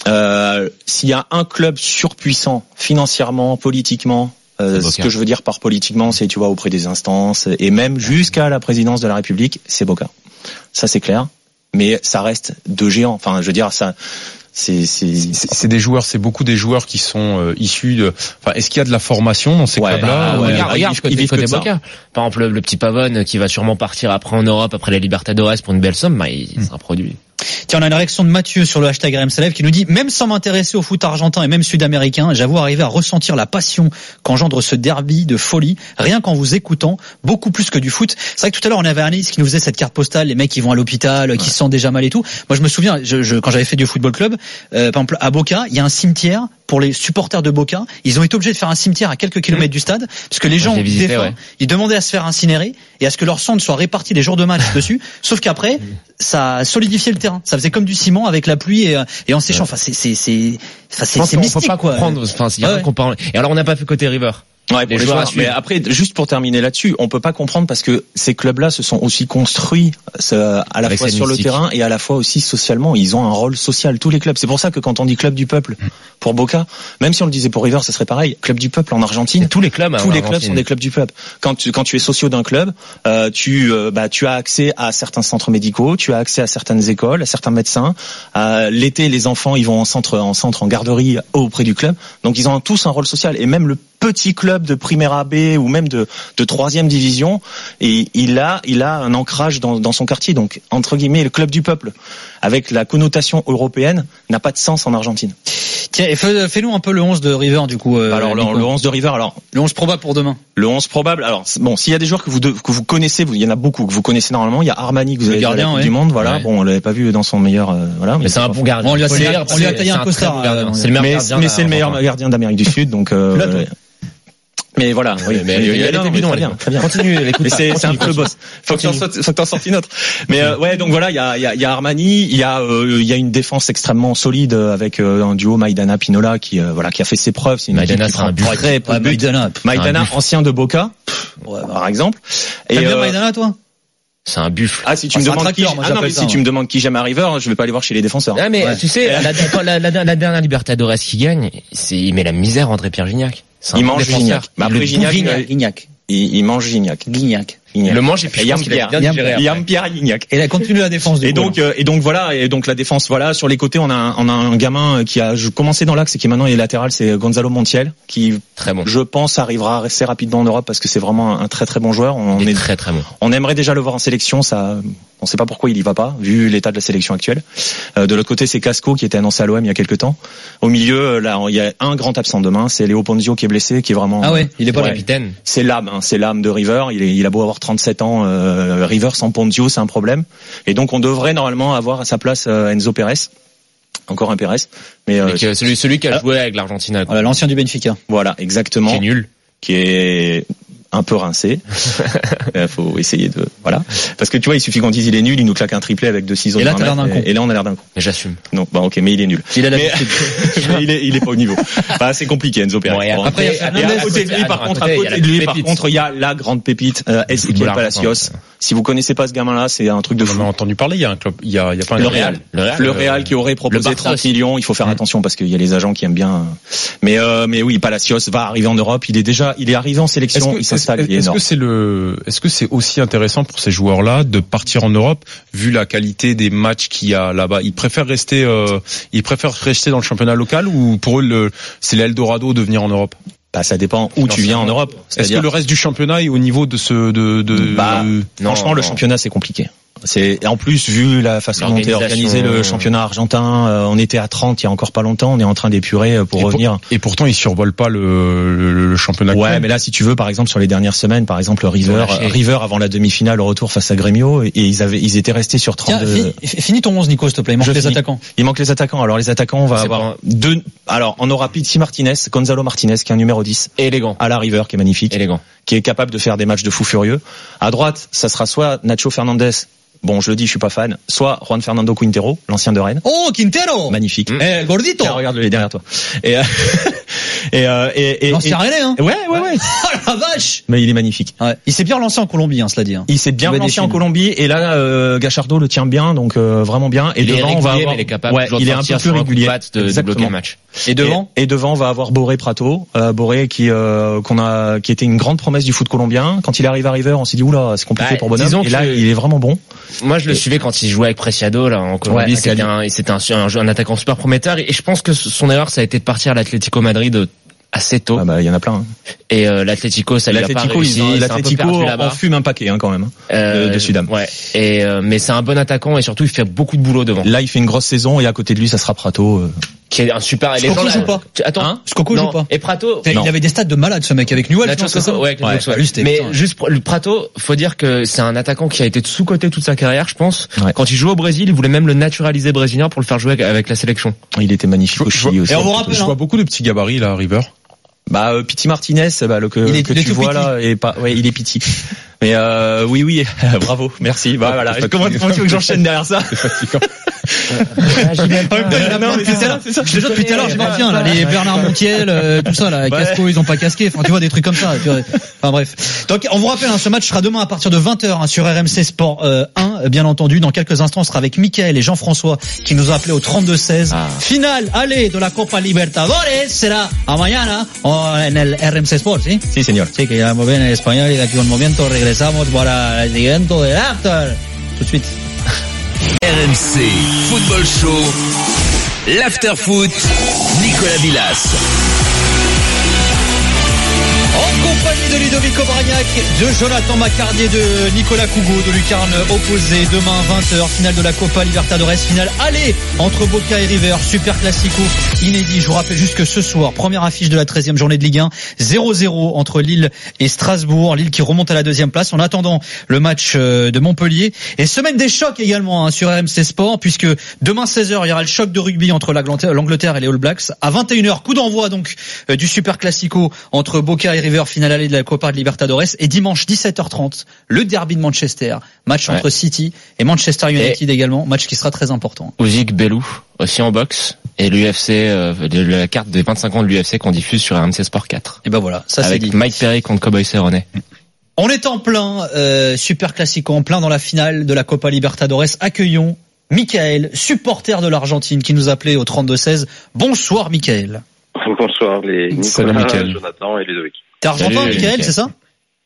Euh, s'il y a un club surpuissant financièrement, politiquement, euh, ce que je veux dire par politiquement, c'est tu vois auprès des instances et même jusqu'à la présidence de la République, c'est Boca. Ça c'est clair, mais ça reste de géants. Enfin, je veux dire ça. C'est, c'est... c'est, c'est des joueurs, c'est beaucoup des joueurs qui sont euh, issus de. Enfin, est-ce qu'il y a de la formation dans ces ouais, clubs-là? Bah, ouais, regarde, regarde, ils vivent côté Boca. Par exemple, le, le petit Pavone qui va sûrement partir après en Europe, après la Libertadores pour une belle somme, bah, il, c'est un produit. Tiens, on a une réaction de Mathieu sur le hashtag R M C Live qui nous dit, même sans m'intéresser au foot argentin et même sud-américain, j'avoue arriver à ressentir la passion qu'engendre ce derby de folie, rien qu'en vous écoutant, beaucoup plus que du foot. C'est vrai que tout à l'heure, on avait Anaïs qui nous faisait cette carte postale, les mecs qui vont à l'hôpital, qui ouais. se sentent déjà mal et tout. Moi, je me souviens, je, je, quand j'avais fait du football club, euh, par exemple, à Boca, il y a un cimetière pour les supporters de Boca. Ils ont été obligés de faire un cimetière à quelques kilomètres mmh. du stade, parce que les gens, visité, défunts, ouais. ils demandaient à se faire incinérer et à ce que leur cendre soit réparti les jours de match dessus. Sauf qu'après, mmh. ça a solidifié le terrain. Ça faisait comme du ciment avec la pluie et, et en séchant. Enfin, c'est, c'est, c'est, enfin, c'est, c'est mystique, on peut pas quoi. comprendre. Enfin, il y a rien qu'on parle. Et alors, on n'a pas fait côté River. Ouais, pour les, les joueurs, joueurs mais après, juste pour terminer là-dessus, on peut pas comprendre parce que ces clubs-là se sont aussi construits à la Avec fois sur mystique. Le terrain et à la fois aussi socialement. Ils ont un rôle social, tous les clubs. C'est pour ça que quand on dit club du peuple pour Boca, même si on le disait pour River, ça serait pareil. Club du peuple en Argentine. Et tous les clubs, tous les clubs sont des clubs du peuple. Quand tu, quand tu es socio d'un club, euh, tu, euh, bah, tu as accès à certains centres médicaux, tu as accès à certaines écoles, à certains médecins. Euh, l'été, les enfants, ils vont en centre, en centre, en garderie auprès du club. Donc ils ont tous un rôle social. Et même le petit club de Primera B ou même de de troisième division, et il a il a un ancrage dans dans son quartier. Donc entre guillemets, le club du peuple avec la connotation européenne n'a pas de sens en Argentine. Tiens, fais-nous un peu le onze de River du coup. Euh, alors le, le onze de River, alors le onze probable pour demain. Le onze probable. Alors bon, s'il y a des joueurs que vous de, que vous connaissez, vous, il y en a beaucoup que vous connaissez normalement. Il y a Armani que vous avez vu à la Coupe ouais. du Monde, voilà. Ouais. Bon, on l'avait pas vu dans son meilleur, euh, voilà. Mais, mais c'est un bon gardien. On lui a, on lui a taillé un costard. C'est le meilleur gardien. Mais c'est le meilleur gardien d'Amérique du Sud, donc. Euh, Mais voilà, oui, mais il est évident, très bien, très bien. Continue, écoute. Mais c'est, c'est un peu le boss. Faut que t'en sortes, faut que t'en sortes une autre. Mais euh, ouais, donc voilà, il y a, il y a, il y a Armani, il y a, euh, il y a une défense extrêmement solide avec euh, un duo Maidana Pinola qui, euh, voilà, qui a fait ses preuves. C'est une Maidana sera un but. Très peu de buts. Maidana, Maidana, ancien de Boca, ouais, bah. par exemple. Et T'aimes bien euh, Maidana, toi? C'est un buffle. Ah, si tu ah, me demandes qui, ah, non, mais si tu me demandes qui j'aime à River, je vais pas aller voir chez les défenseurs. Ah, mais ouais. tu sais, la, la, la, la dernière Libertadores qui gagne, c'est, il met la misère André Pierre Gignac. Il mange Gignac. Mais après Gignac, Gignac. Il, il mange Gignac. Gignac. Gignac. Le mange et puis Yann-Pierre Gignac. Et là, continue la défense du Et coup, donc, euh, et donc voilà, et donc la défense, voilà, sur les côtés, on a un, on a un gamin qui a commencé dans l'axe et qui maintenant est latéral, c'est Gonzalo Montiel, qui, très bon. Je pense, arrivera assez rapidement en Europe parce que c'est vraiment un très très bon joueur. On il est est très très bon. On aimerait déjà le voir en sélection, ça, on sait pas pourquoi il y va pas, vu l'état de la sélection actuelle. Euh, de l'autre côté, c'est Casco qui était annoncé à l'O M il y a quelques temps. Au milieu, là, il y a un grand absent demain, c'est Léo Ponzio qui est blessé, qui est vraiment. Ah ouais, il est pas ouais, capitaine. C'est l'âme, hein, c'est l'âme de River. Il est, il a beau avoir trente-sept ans, euh, River sans Ponzio, c'est un problème. Et donc, on devrait normalement avoir à sa place euh, Enzo Pérez. Encore un Pérez. Mais, euh, mais celui, celui qui a joué avec l'Argentine. Voilà, l'ancien du Benfica. Voilà, exactement. Qui est nul. Qui est un peu rincé. Il faut essayer de, voilà. Parce que tu vois, il suffit qu'on dise il est nul, il nous claque un triplé avec deux ciseaux. Et là, t'as l'air d'un con. Et là, on a l'air d'un con. J'assume. Non, bah, ok, mais il est nul. Il a la mais, mais il est, il est pas au niveau. Bah, c'est compliqué, Enzo Pérez. Bon, et bon, après, et, et à côté de lui, par contre, à côté de lui, par contre, il y a la grande pépite, euh, Ezequiel Palacios. Si vous connaissez pas ce gamin-là, c'est un truc de fou. On a entendu parler, il y a un club, il y a, il y a pas un le Real. Le Real, le Real qui aurait proposé trente millions. Il faut faire attention parce qu'il y a les agents qui aiment bien. Mais, euh, mais oui, Palacios va arriver en Europe. Il est déjà, il est arrivé en sélection. Il s'installe. Est-ce que c'est le, est-ce que c'est aussi intéressant pour ces joueurs-là de partir en Europe, vu la qualité des matchs qu'il y a là-bas? Ils préfèrent rester, euh, ils préfèrent rester dans le championnat local ou pour eux, le, c'est l'Eldorado de venir en Europe? Bah, ça dépend où tu viens en Europe. Est-ce que le reste du championnat est au niveau de ce, de, de, bah, de... franchement, non, le non. championnat, c'est compliqué. C'est, en plus, vu la façon dont est organisé le championnat argentin, euh, on était à trente il y a encore pas longtemps, on est en train d'épurer pour et revenir. Pour, et pourtant, ils survolent pas le, le, le championnat. Ouais, actuel. Mais là, si tu veux, par exemple, sur les dernières semaines, par exemple, River, River avant la demi-finale au retour face à Gremio, et ils avaient, ils étaient restés sur trente. Tiens, fi, finis ton onze, Nico, s'il te plaît. Il manque Je les finis. attaquants. Il manque les attaquants. Alors, les attaquants, on va c'est avoir bon. deux, alors, on aura Pizzi Martinez, Gonzalo Martinez, qui est un numéro dix. Élégant. À la River, qui est magnifique. Élégant. Qui est capable de faire des matchs de fou furieux. À droite, ça sera soit Nacho Fernandez. Bon, je le dis, je suis pas fan. Soit Juan Fernando Quintero, l'ancien de Rennes. Oh, Quintero! Magnifique. Mmh. Eh, gordito! Tiens, regarde-le derrière toi. Et, euh, et, euh, et, et, l'ancien Rennais, hein? Ouais, ouais, ouais. Oh la vache! Mais il est magnifique. Ouais. Il s'est bien relancé en Colombie, hein, cela dit. Hein. Il s'est bien relancé en Colombie, et là, euh, Gachardo le tient bien, donc, euh, vraiment bien. Et il devant, est régulier, on va avoir, il est capable ouais, il est un peu plus régulier. De, de bloquer le match. Et devant? Et, et devant, on va avoir Boré Prato, euh, Boré qui, euh, qu'on a, qui était une grande promesse du foot colombien. Quand il arrive à River, on s'est dit, oula, c'est compliqué bah, pour Bonhomme. Et là, il est vraiment bon. Moi, je le et... suivais quand il jouait avec Preciado, là, en Colombie. Ouais, c'était un, c'était un, un, un attaquant super prometteur. Et je pense que son erreur, ça a été de partir à l'Atlético Madrid assez tôt. Ah bah, il y en a plein. Hein. Et euh, l'Atlético, ça lui a pas réussi. L'Atlético en fume un paquet, hein, quand même, euh, de, de Sudam. Ouais. Et euh, mais c'est un bon attaquant et surtout il fait beaucoup de boulot devant. Là, il fait une grosse saison et à côté de lui, ça sera Prato. Euh... Qui est un super. Skoko joue pas. Attends, hein Skoko joue pas. Et Prato. Il avait des stats de malade, ce mec, avec Newell. Ouais, ça. Ouais, ouais, ouais. Lui, mais putain. Juste le Prato, faut dire que c'est un attaquant qui a été sous-coté toute sa carrière, je pense. Ouais. Quand il jouait au Brésil, il voulait même le naturaliser brésilien pour le faire jouer avec la sélection. Il était magnifique au Chili aussi. Et on vous rappelle, je vois beaucoup de petits gabarits là, River. Bah, euh, Piti Martinez, bah, le que, il est, que il tu vois là, est pas, ouais, il est Piti. Mais euh, oui, oui, bravo, merci. Bah voilà. Comment tu veux que j'enchaîne derrière ça? C'est fatigant. Non, mais c'est ça, c'est ça. Je te jure depuis tout à l'heure, je m'en tiens là, les Bernard Montiel, euh, tout ça là, ouais. Casco, ils ont pas casqué. Enfin, tu vois des trucs comme ça. Tu vois. Enfin bref. Donc, on vous rappelle, hein, ce match sera demain à partir de vingt heures hein, sur R M C Sport euh, un, bien entendu. Dans quelques instants, on sera avec Mickaël et Jean-François qui nous ont appelé au trente-deux seize. Ah. Finale, allez, de la Copa Libertadores sera a mañana en el R M C Sport, ¿sí? Sí, señor. Sí, que ya muy bien en español y de aquí un momento regresamos para el siguiente del after. Tout de suite. R M C Football Show, l'After Foot, Nicolas Villas. En compagnie de Ludovico Bragnac, de Jonathan Macardier, de Nicolas Cougo, de Lucarne opposé. Demain vingt heures, finale de la Copa Libertadores, finale aller entre Boca et River, super classico inédit. Je vous rappelle juste que ce soir, première affiche de la treizième journée de Ligue un, zéro zéro entre Lille et Strasbourg. Lille qui remonte à la deuxième place en attendant le match de Montpellier. Et semaine des chocs également hein, sur R M C Sport, puisque demain seize heures, il y aura le choc de rugby entre l'Angleterre et les All Blacks. À vingt et une heures, coup d'envoi donc du super classico entre Boca et River, finale aller de la Copa Libertadores. Et dimanche dix-sept heures trente, le derby de Manchester, match ouais. entre City et Manchester United et également, match qui sera très important. Usyk Belou aussi en boxe et l'U F C, euh, la carte des vingt-cinq ans de l'U F C qu'on diffuse sur R M C Sport quatre. Et ben voilà, ça c'est dit. Avec Mike Perry contre Cowboy Cerrone. On est en plein euh, super classico, en plein dans la finale de la Copa Libertadores. Accueillons Mickaël, supporter de l'Argentine, qui nous appelait au trente-deux seize. Bonsoir Mickaël. Bonsoir les Nicolas, Jonathan et Ludovic. T'es argentin, Mickaël, c'est ça?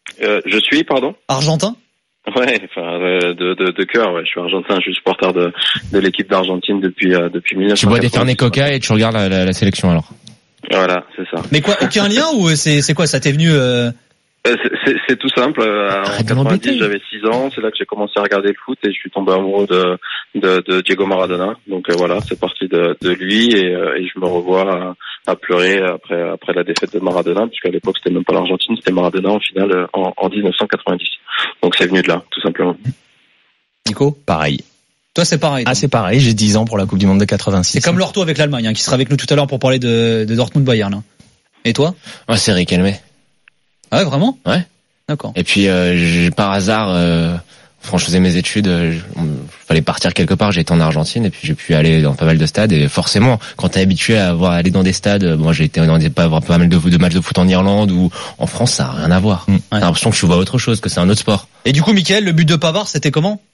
euh, Je suis, pardon. Argentin. Ouais, enfin de de, de cœur. Ouais, je suis argentin. Je suis supporter de de l'équipe d'Argentine depuis euh, depuis mille neuf cent quatre-vingt-dix. Tu bois des Fernet Coca et tu regardes la, la, la sélection alors. Voilà, c'est ça. Mais quoi, aucun lien ou c'est c'est quoi, ça t'est venu euh... C'est, c'est, c'est tout simple. En quatre-vingt-dix, j'avais six ans. C'est là que j'ai commencé à regarder le foot et je suis tombé amoureux de de, de Diego Maradona. Donc euh, voilà, c'est parti de, de lui et, euh, et je me revois à, à pleurer après après la défaite de Maradona, puisqu'à l'époque c'était même pas l'Argentine, c'était Maradona en finale en, en dix-neuf cent quatre-vingt-dix. Donc c'est venu de là, tout simplement. Nico, pareil. Toi c'est pareil. Ah c'est pareil. J'ai dix ans pour la Coupe du Monde de quatre-vingt-six. C'est comme l'ortho avec l'Allemagne, hein, qui sera avec nous tout à l'heure pour parler de, de Dortmund Bayern. Hein. Et toi? Ouais, c'est Riquelme. Ah ouais, vraiment? Ouais. D'accord. Et puis euh, par hasard, euh, quand je faisais mes études, euh, il fallait partir quelque part. J'ai été en Argentine et puis j'ai pu aller dans pas mal de stades. Et forcément, quand t'es habitué à avoir aller dans des stades, moi j'ai été dans des pas pas mal de, de matchs de foot en Irlande ou en France, ça a rien à voir. Mmh. T'as l'impression que tu vois autre chose, que c'est un autre sport. Et du coup, Mickaël, le but de Pavard, c'était comment?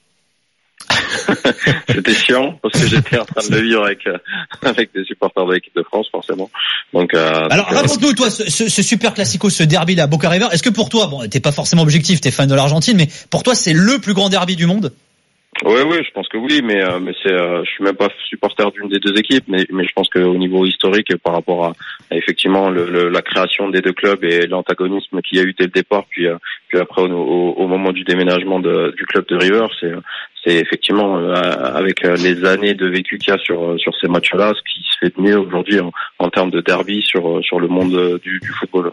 C'était chiant parce que j'étais en train de le vivre avec euh, avec des supporters de l'équipe de France forcément. Donc euh, alors donc, raconte-nous toi ce, ce, ce super classico, ce derby là, Boca River. Est-ce que pour toi, bon, t'es pas forcément objectif, t'es fan de l'Argentine, mais pour toi c'est le plus grand derby du monde? Oui, oui, je pense que oui, mais euh, mais c'est, euh, je suis même pas supporter d'une des deux équipes, mais mais je pense qu'au niveau historique, par rapport à, à effectivement le, le, la création des deux clubs et l'antagonisme qu'il y a eu dès le départ, puis euh, puis après au, au, au moment du déménagement de, du club de River, c'est c'est effectivement euh, avec les années de vécu qu'il y a sur sur ces matchs-là, ce qui se fait de mieux aujourd'hui en, en termes de derby sur sur le monde du, du football.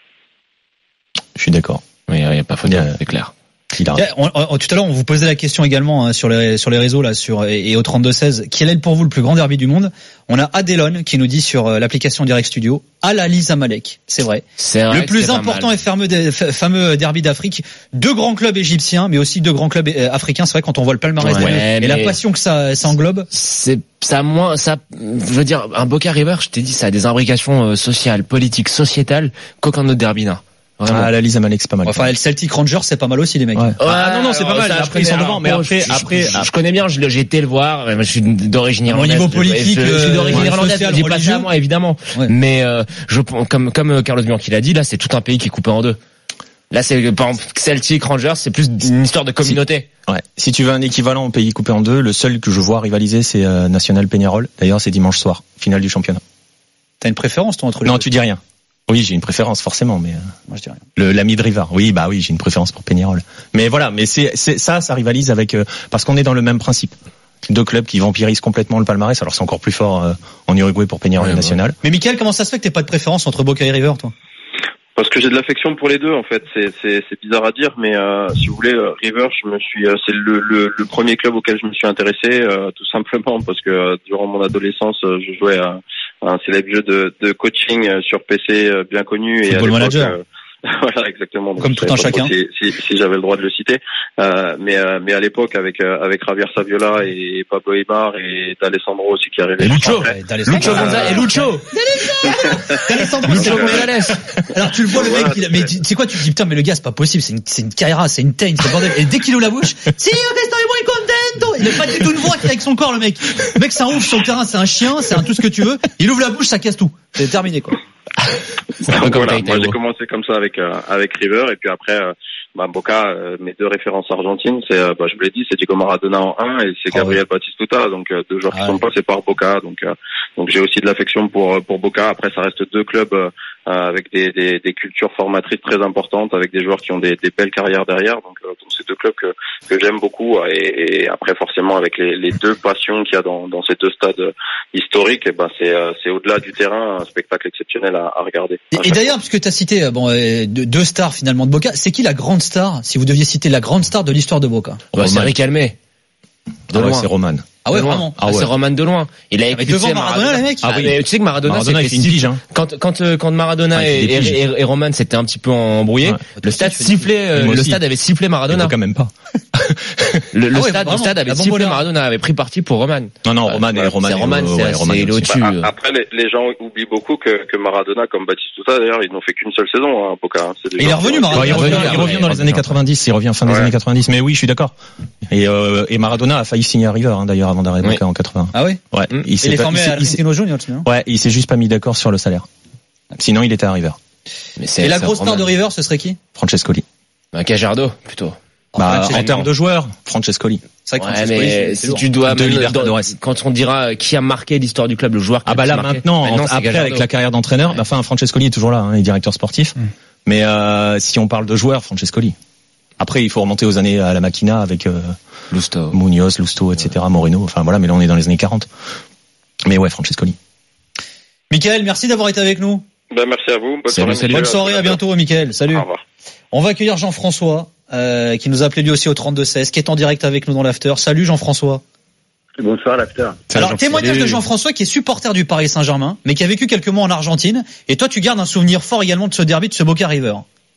Je suis d'accord. Oui, il n'y a pas photo, c'est clair. On, on, tout à l'heure, on vous posait la question également hein, sur les sur les réseaux là, sur et, et au trente-deux seize. Quel est pour vous le plus grand derby du monde? On a Adelon qui nous dit sur euh, l'application Direct Studio Al Ahly Zamalek. C'est vrai. C'est vrai. Le plus important et fameux, fameux derby d'Afrique. Deux grands clubs égyptiens, mais aussi deux grands clubs africains. C'est vrai quand on voit le palmarès ouais, des deux, et la passion que ça, ça englobe. C'est ça moins ça. Je veux dire, un Boca River, je t'ai dit, ça a des imbrications sociales, politiques, sociétales qu'aucun autre derby n'a. Vraiment. Ah, la Lisa Malek, c'est pas mal. Enfin, le Celtic Rangers, c'est pas mal aussi, les mecs. Ouais. Ah, non, non, c'est pas mal. Après, ils sont devant, mais après, je, après, je, je connais bien, je, j'ai été le voir. Je suis d'origine irlandaise. Au niveau politique, je, je suis d'origine euh, irlandaise. Je dis pas ça à moi, évidemment. Ouais. Mais, euh, je, comme, comme Carlos Bianchi l'a dit, là, c'est tout un pays qui est coupé en deux. Là, c'est, par exemple, Celtic Rangers, c'est plus une histoire de communauté. Si, ouais. Si tu veux un équivalent au pays coupé en deux, le seul que je vois rivaliser, c'est euh, National Peñarol. D'ailleurs, c'est dimanche soir, finale du championnat. T'as une préférence, toi, entre les Non, deux? tu dis rien. Oui, j'ai une préférence forcément, mais euh, moi je dis rien. Le l'ami de River. Oui, bah oui, j'ai une préférence pour Peñarol. Mais voilà, mais c'est c'est ça, ça rivalise avec euh, parce qu'on est dans le même principe. Deux clubs qui vampirisent complètement le palmarès. Alors c'est encore plus fort euh, en Uruguay pour Peñarol ouais, National. Ouais. Mais Mickaël, comment ça se fait que t'aies pas de préférence entre Boca et River, toi? Parce que j'ai de l'affection pour les deux, en fait. C'est c'est c'est bizarre à dire, mais euh, si vous voulez, euh, River, je me suis, euh, c'est le, le le premier club auquel je me suis intéressé, euh, tout simplement parce que euh, durant mon adolescence, euh, je jouais à un célèbre jeu de, de coaching sur P C bien connu. Football et à Manager. Euh, voilà, exactement. Donc, comme tout un chacun. Si, si, si j'avais le droit de le citer. Euh, mais, euh, mais à l'époque, avec, euh, avec Javier Saviola et Pablo Aimar et D'Alessandro aussi qui arrivait. Et Lucho. Lucho Gonzalez. Et Lucho. D'Alessandro. Lucho Gonzalez. Alors, tu le vois, le mec, il a, mais tu sais quoi, tu te dis, putain, mais le gars, c'est pas possible, c'est une, c'est une carrière, c'est une teigne, c'est bordel. Et dès qu'il ouvre la bouche, si, estoy muy contento. Il a pas du tout une voix avec son corps, le mec. Le mec, c'est un ouf sur le terrain, c'est un chien, c'est un tout ce que tu veux. Il ouvre la bouche, ça casse tout. C'est terminé, quoi. Donc, voilà, moi j'ai commencé comme ça avec euh, avec River et puis après euh, bah, Boca, euh, mes deux références argentines, c'est euh, bah, je vous l'ai dit, c'est Diego Maradona en un et c'est Gabriel oh, oui. Batistuta, donc euh, deux joueurs ah, qui sont oui. passés par Boca, donc euh, donc j'ai aussi de l'affection pour pour Boca. Après ça reste deux clubs euh, avec des, des des cultures formatrices très importantes, avec des joueurs qui ont des, des belles carrières derrière, donc euh, donc c'est deux clubs que que j'aime beaucoup et, et après forcément avec les les deux passions qu'il y a dans dans ces deux stades historiques, et ben c'est euh, c'est au-delà du terrain un spectacle exceptionnel à, à regarder. Et, et d'ailleurs, puisque tu as cité bon euh, deux stars finalement de Boca, c'est qui la grande star, si vous deviez citer la grande star de l'histoire de Boca? Bah, c'est Riquelme. De ah ouais, loin. c'est Roman. Ah ouais, de loin. vraiment. Ah ouais. C'est Roman de loin. Il a écouté devant Maradona, Maradona, les mecs. Ah oui. Mais tu sais que Maradona, Maradona c'était une pige, hein. Quand quand quand Maradona ah, et, et, et, et Roman s'étaient un petit peu embrouillés, ouais. le stade sifflait, euh, le stade avait sifflé Maradona. Quand même pas. le, le ah ouais, stade, le stade avait sifflé Maradona, avait pris parti pour Roman. Non non, Roman et Roman. C'est Roman, c'est au-dessus. Après, les gens oublient beaucoup que que Maradona, comme Batistuta d'ailleurs, ils n'ont fait qu'une seule saison à Boca. Il est revenu Maradona. Il revient dans les années quatre-vingt-dix. Il revient fin des années quatre-vingt-dix. Mais oui, je suis d'accord. Et et Maradona a failli signer à River d'ailleurs avant d'arriver à Boca en quatre-vingts. Ah oui. Ouais. Mmh. Il, il est formé à Argentino Juniors, non? Ouais, il s'est juste pas mis d'accord sur le salaire. Sinon, il était à River. Mais c'est, Et la grosse star de River, ce serait qui? Francescoli. Un Cajardo, plutôt. Bah, en termes de joueurs, Francescoli. C'est vrai que ouais, mais si tu dois de dans, quand on dira qui a marqué l'histoire du club, le joueur qui ah bah là maintenant, maintenant après Gallardo. Avec la carrière d'entraîneur, ouais. bah, enfin Francescoli est toujours là, hein, il est directeur sportif. Mm. Mais euh, si on parle de joueurs, Francescoli. Après il faut remonter aux années à la Machina avec euh, Lusto, Munoz, Lusto, et cetera. Ouais. Moreno. Enfin voilà, mais là on est dans les années quarante. Mais ouais, Francescoli. Mickaël, merci d'avoir été avec nous. Ben merci à vous. Bonne salut, soirée. Bonne soirée, à bientôt, Mickaël. Salut. Au revoir. On va accueillir Jean-François. Euh, qui nous a appelé lui aussi au trente-deux seize, qui est en direct avec nous dans l'after. Salut Jean-François. Bonsoir l'after. Alors Jean témoignage de Jean-François qui est supporter du Paris Saint-Germain, mais qui a vécu quelques mois en Argentine. Et toi, tu gardes un souvenir fort également de ce derby, de ce Boca River.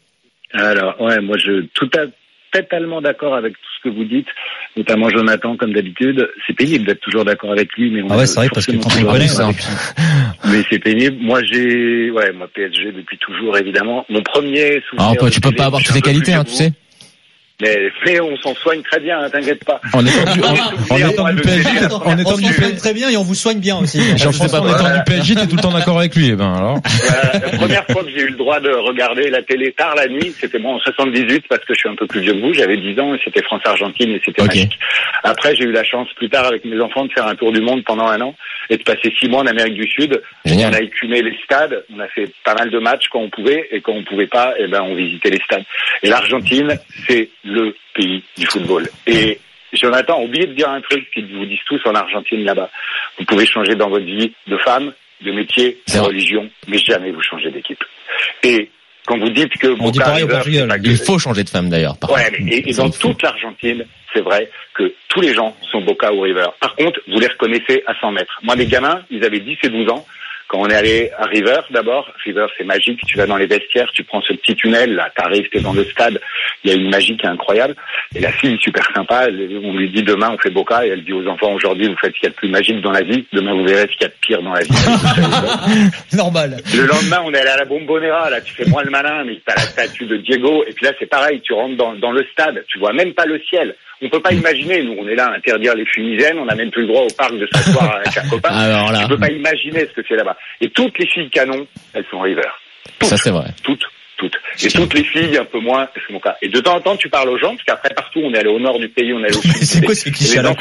Alors ouais, moi je tout à totalement d'accord avec tout ce que vous dites, notamment Jonathan comme d'habitude. C'est pénible d'être toujours d'accord avec lui, mais on ah ouais c'est vrai parce que quand on connaît ça. Mais c'est pénible. Moi j'ai ouais moi P S G depuis toujours évidemment. Mon premier souvenir. Ah tu peux pas avoir toutes les qualités hein, tu sais. Mais, mais on s'en soigne très bien, hein, t'inquiète pas. En étant du, en étant du P S G, on étant du P S G très bien et on vous soigne bien aussi. Jean-François, en étant du P S G, t'es tout le temps d'accord avec lui, eh ben alors. Euh, la première fois que j'ai eu le droit de regarder la télé tard la nuit, c'était moi en soixante-dix-huit parce que je suis un peu plus vieux que vous, j'avais dix ans et c'était France-Argentine et c'était okay. magique. Après, j'ai eu la chance plus tard avec mes enfants de faire un tour du monde pendant un an et de passer six mois en Amérique du Sud. Génial. On a écumé les stades, on a fait pas mal de matchs quand on pouvait et quand on pouvait pas, eh ben on visitait les stades. Et l'Argentine, c'est le pays du football. Et Jonathan, oubliez de dire un truc qu'ils vous disent tous en Argentine là-bas. Vous pouvez changer dans votre vie de femme, de métier, de religion, mais jamais vous changez d'équipe. Et quand vous dites que on dit pareil au Portugal, il faut changer de femme d'ailleurs. Ouais, mais et, et dans toute l'Argentine, c'est vrai que tous les gens sont Boca ou River. Par contre, vous les reconnaissez à cent mètres. Moi, les gamins, ils avaient dix et douze ans. Quand on est allé à River, d'abord, River c'est magique, tu vas dans les vestiaires, tu prends ce petit tunnel, là, t'arrives, t'es dans le stade, il y a une magie qui est incroyable, et la fille, super sympa, elle, on lui dit demain on fait Boca, et elle dit aux enfants aujourd'hui vous faites ce qu'il y a de plus magique dans la vie, demain vous verrez ce qu'il y a de pire dans la vie. Normal. Le lendemain, on est allé à la Bombonera, là, tu fais moins le malin, mais t'as la statue de Diego, et puis là c'est pareil, tu rentres dans, dans le stade, tu vois même pas le ciel. On peut pas imaginer, nous on est là à interdire les fumigènes, on n'a même plus le droit au parc de s'asseoir avec un copain. Alors là, tu peux pas imaginer ce que c'est là-bas. Et toutes les filles canon, elles sont River. Toutes, ça c'est vrai. Toutes, toutes. Et toutes les filles un peu moins, c'est mon cas. Et de temps en temps tu parles aux gens, parce qu'après partout on est allé au nord du pays, on est allé au sud. C'est quoi ces clichés là?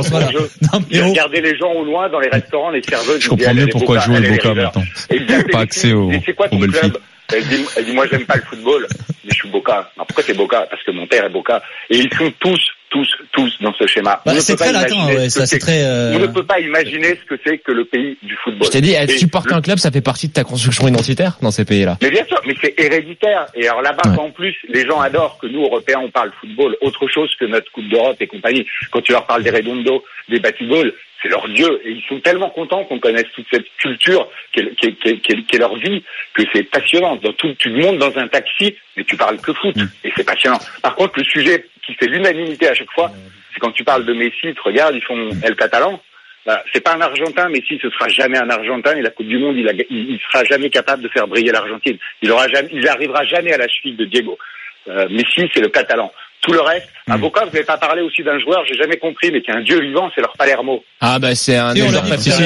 J'ai regardé les gens au loin dans les restaurants, les serveuses. Je comprends mieux pourquoi jouer au Boca maintenant. Pas accès au belles filles. Elle dit, elle dit, moi j'aime pas le football, mais je suis Boca. Non, pourquoi t'es Boca? Parce que mon père est Boca. Et ils sont tous, tous, tous dans ce schéma. Bah, c'est très latin, ouais, ça c'est très... Euh... On ne peut pas imaginer ce que c'est que le pays du football. Je t'ai dit, être supporter un club, ça fait partie de ta construction identitaire dans ces pays-là. Mais bien sûr, mais c'est héréditaire. Et alors là-bas, ouais. En plus, les gens adorent que nous, Européens, on parle football, autre chose que notre Coupe d'Europe et compagnie. Quand tu leur parles des Redondo, des Batigoles, c'est leur dieu, et ils sont tellement contents qu'on connaisse toute cette culture qui est, qui est, qui est, qui est, qui est leur vie, que c'est passionnant. Dans tout, tu montes dans un taxi, mais tu parles que foot, mmh. et c'est passionnant. Par contre, le sujet qui fait l'unanimité à chaque fois, c'est quand tu parles de Messi, tu regardes, ils font El Catalan. Bah, c'est pas un Argentin, Messi, ce sera jamais un Argentin, et la Coupe du Monde, il, a, il, il sera jamais capable de faire briller l'Argentine. Il aura jamais, il arrivera jamais à la cheville de Diego. Euh, Messi, c'est le Catalan. Tout le reste, à Boca, vous n'avez pas parlé aussi d'un joueur, j'ai jamais compris, mais qui est un dieu vivant, c'est leur Palermo. Ah bah c'est un des joueurs préférés.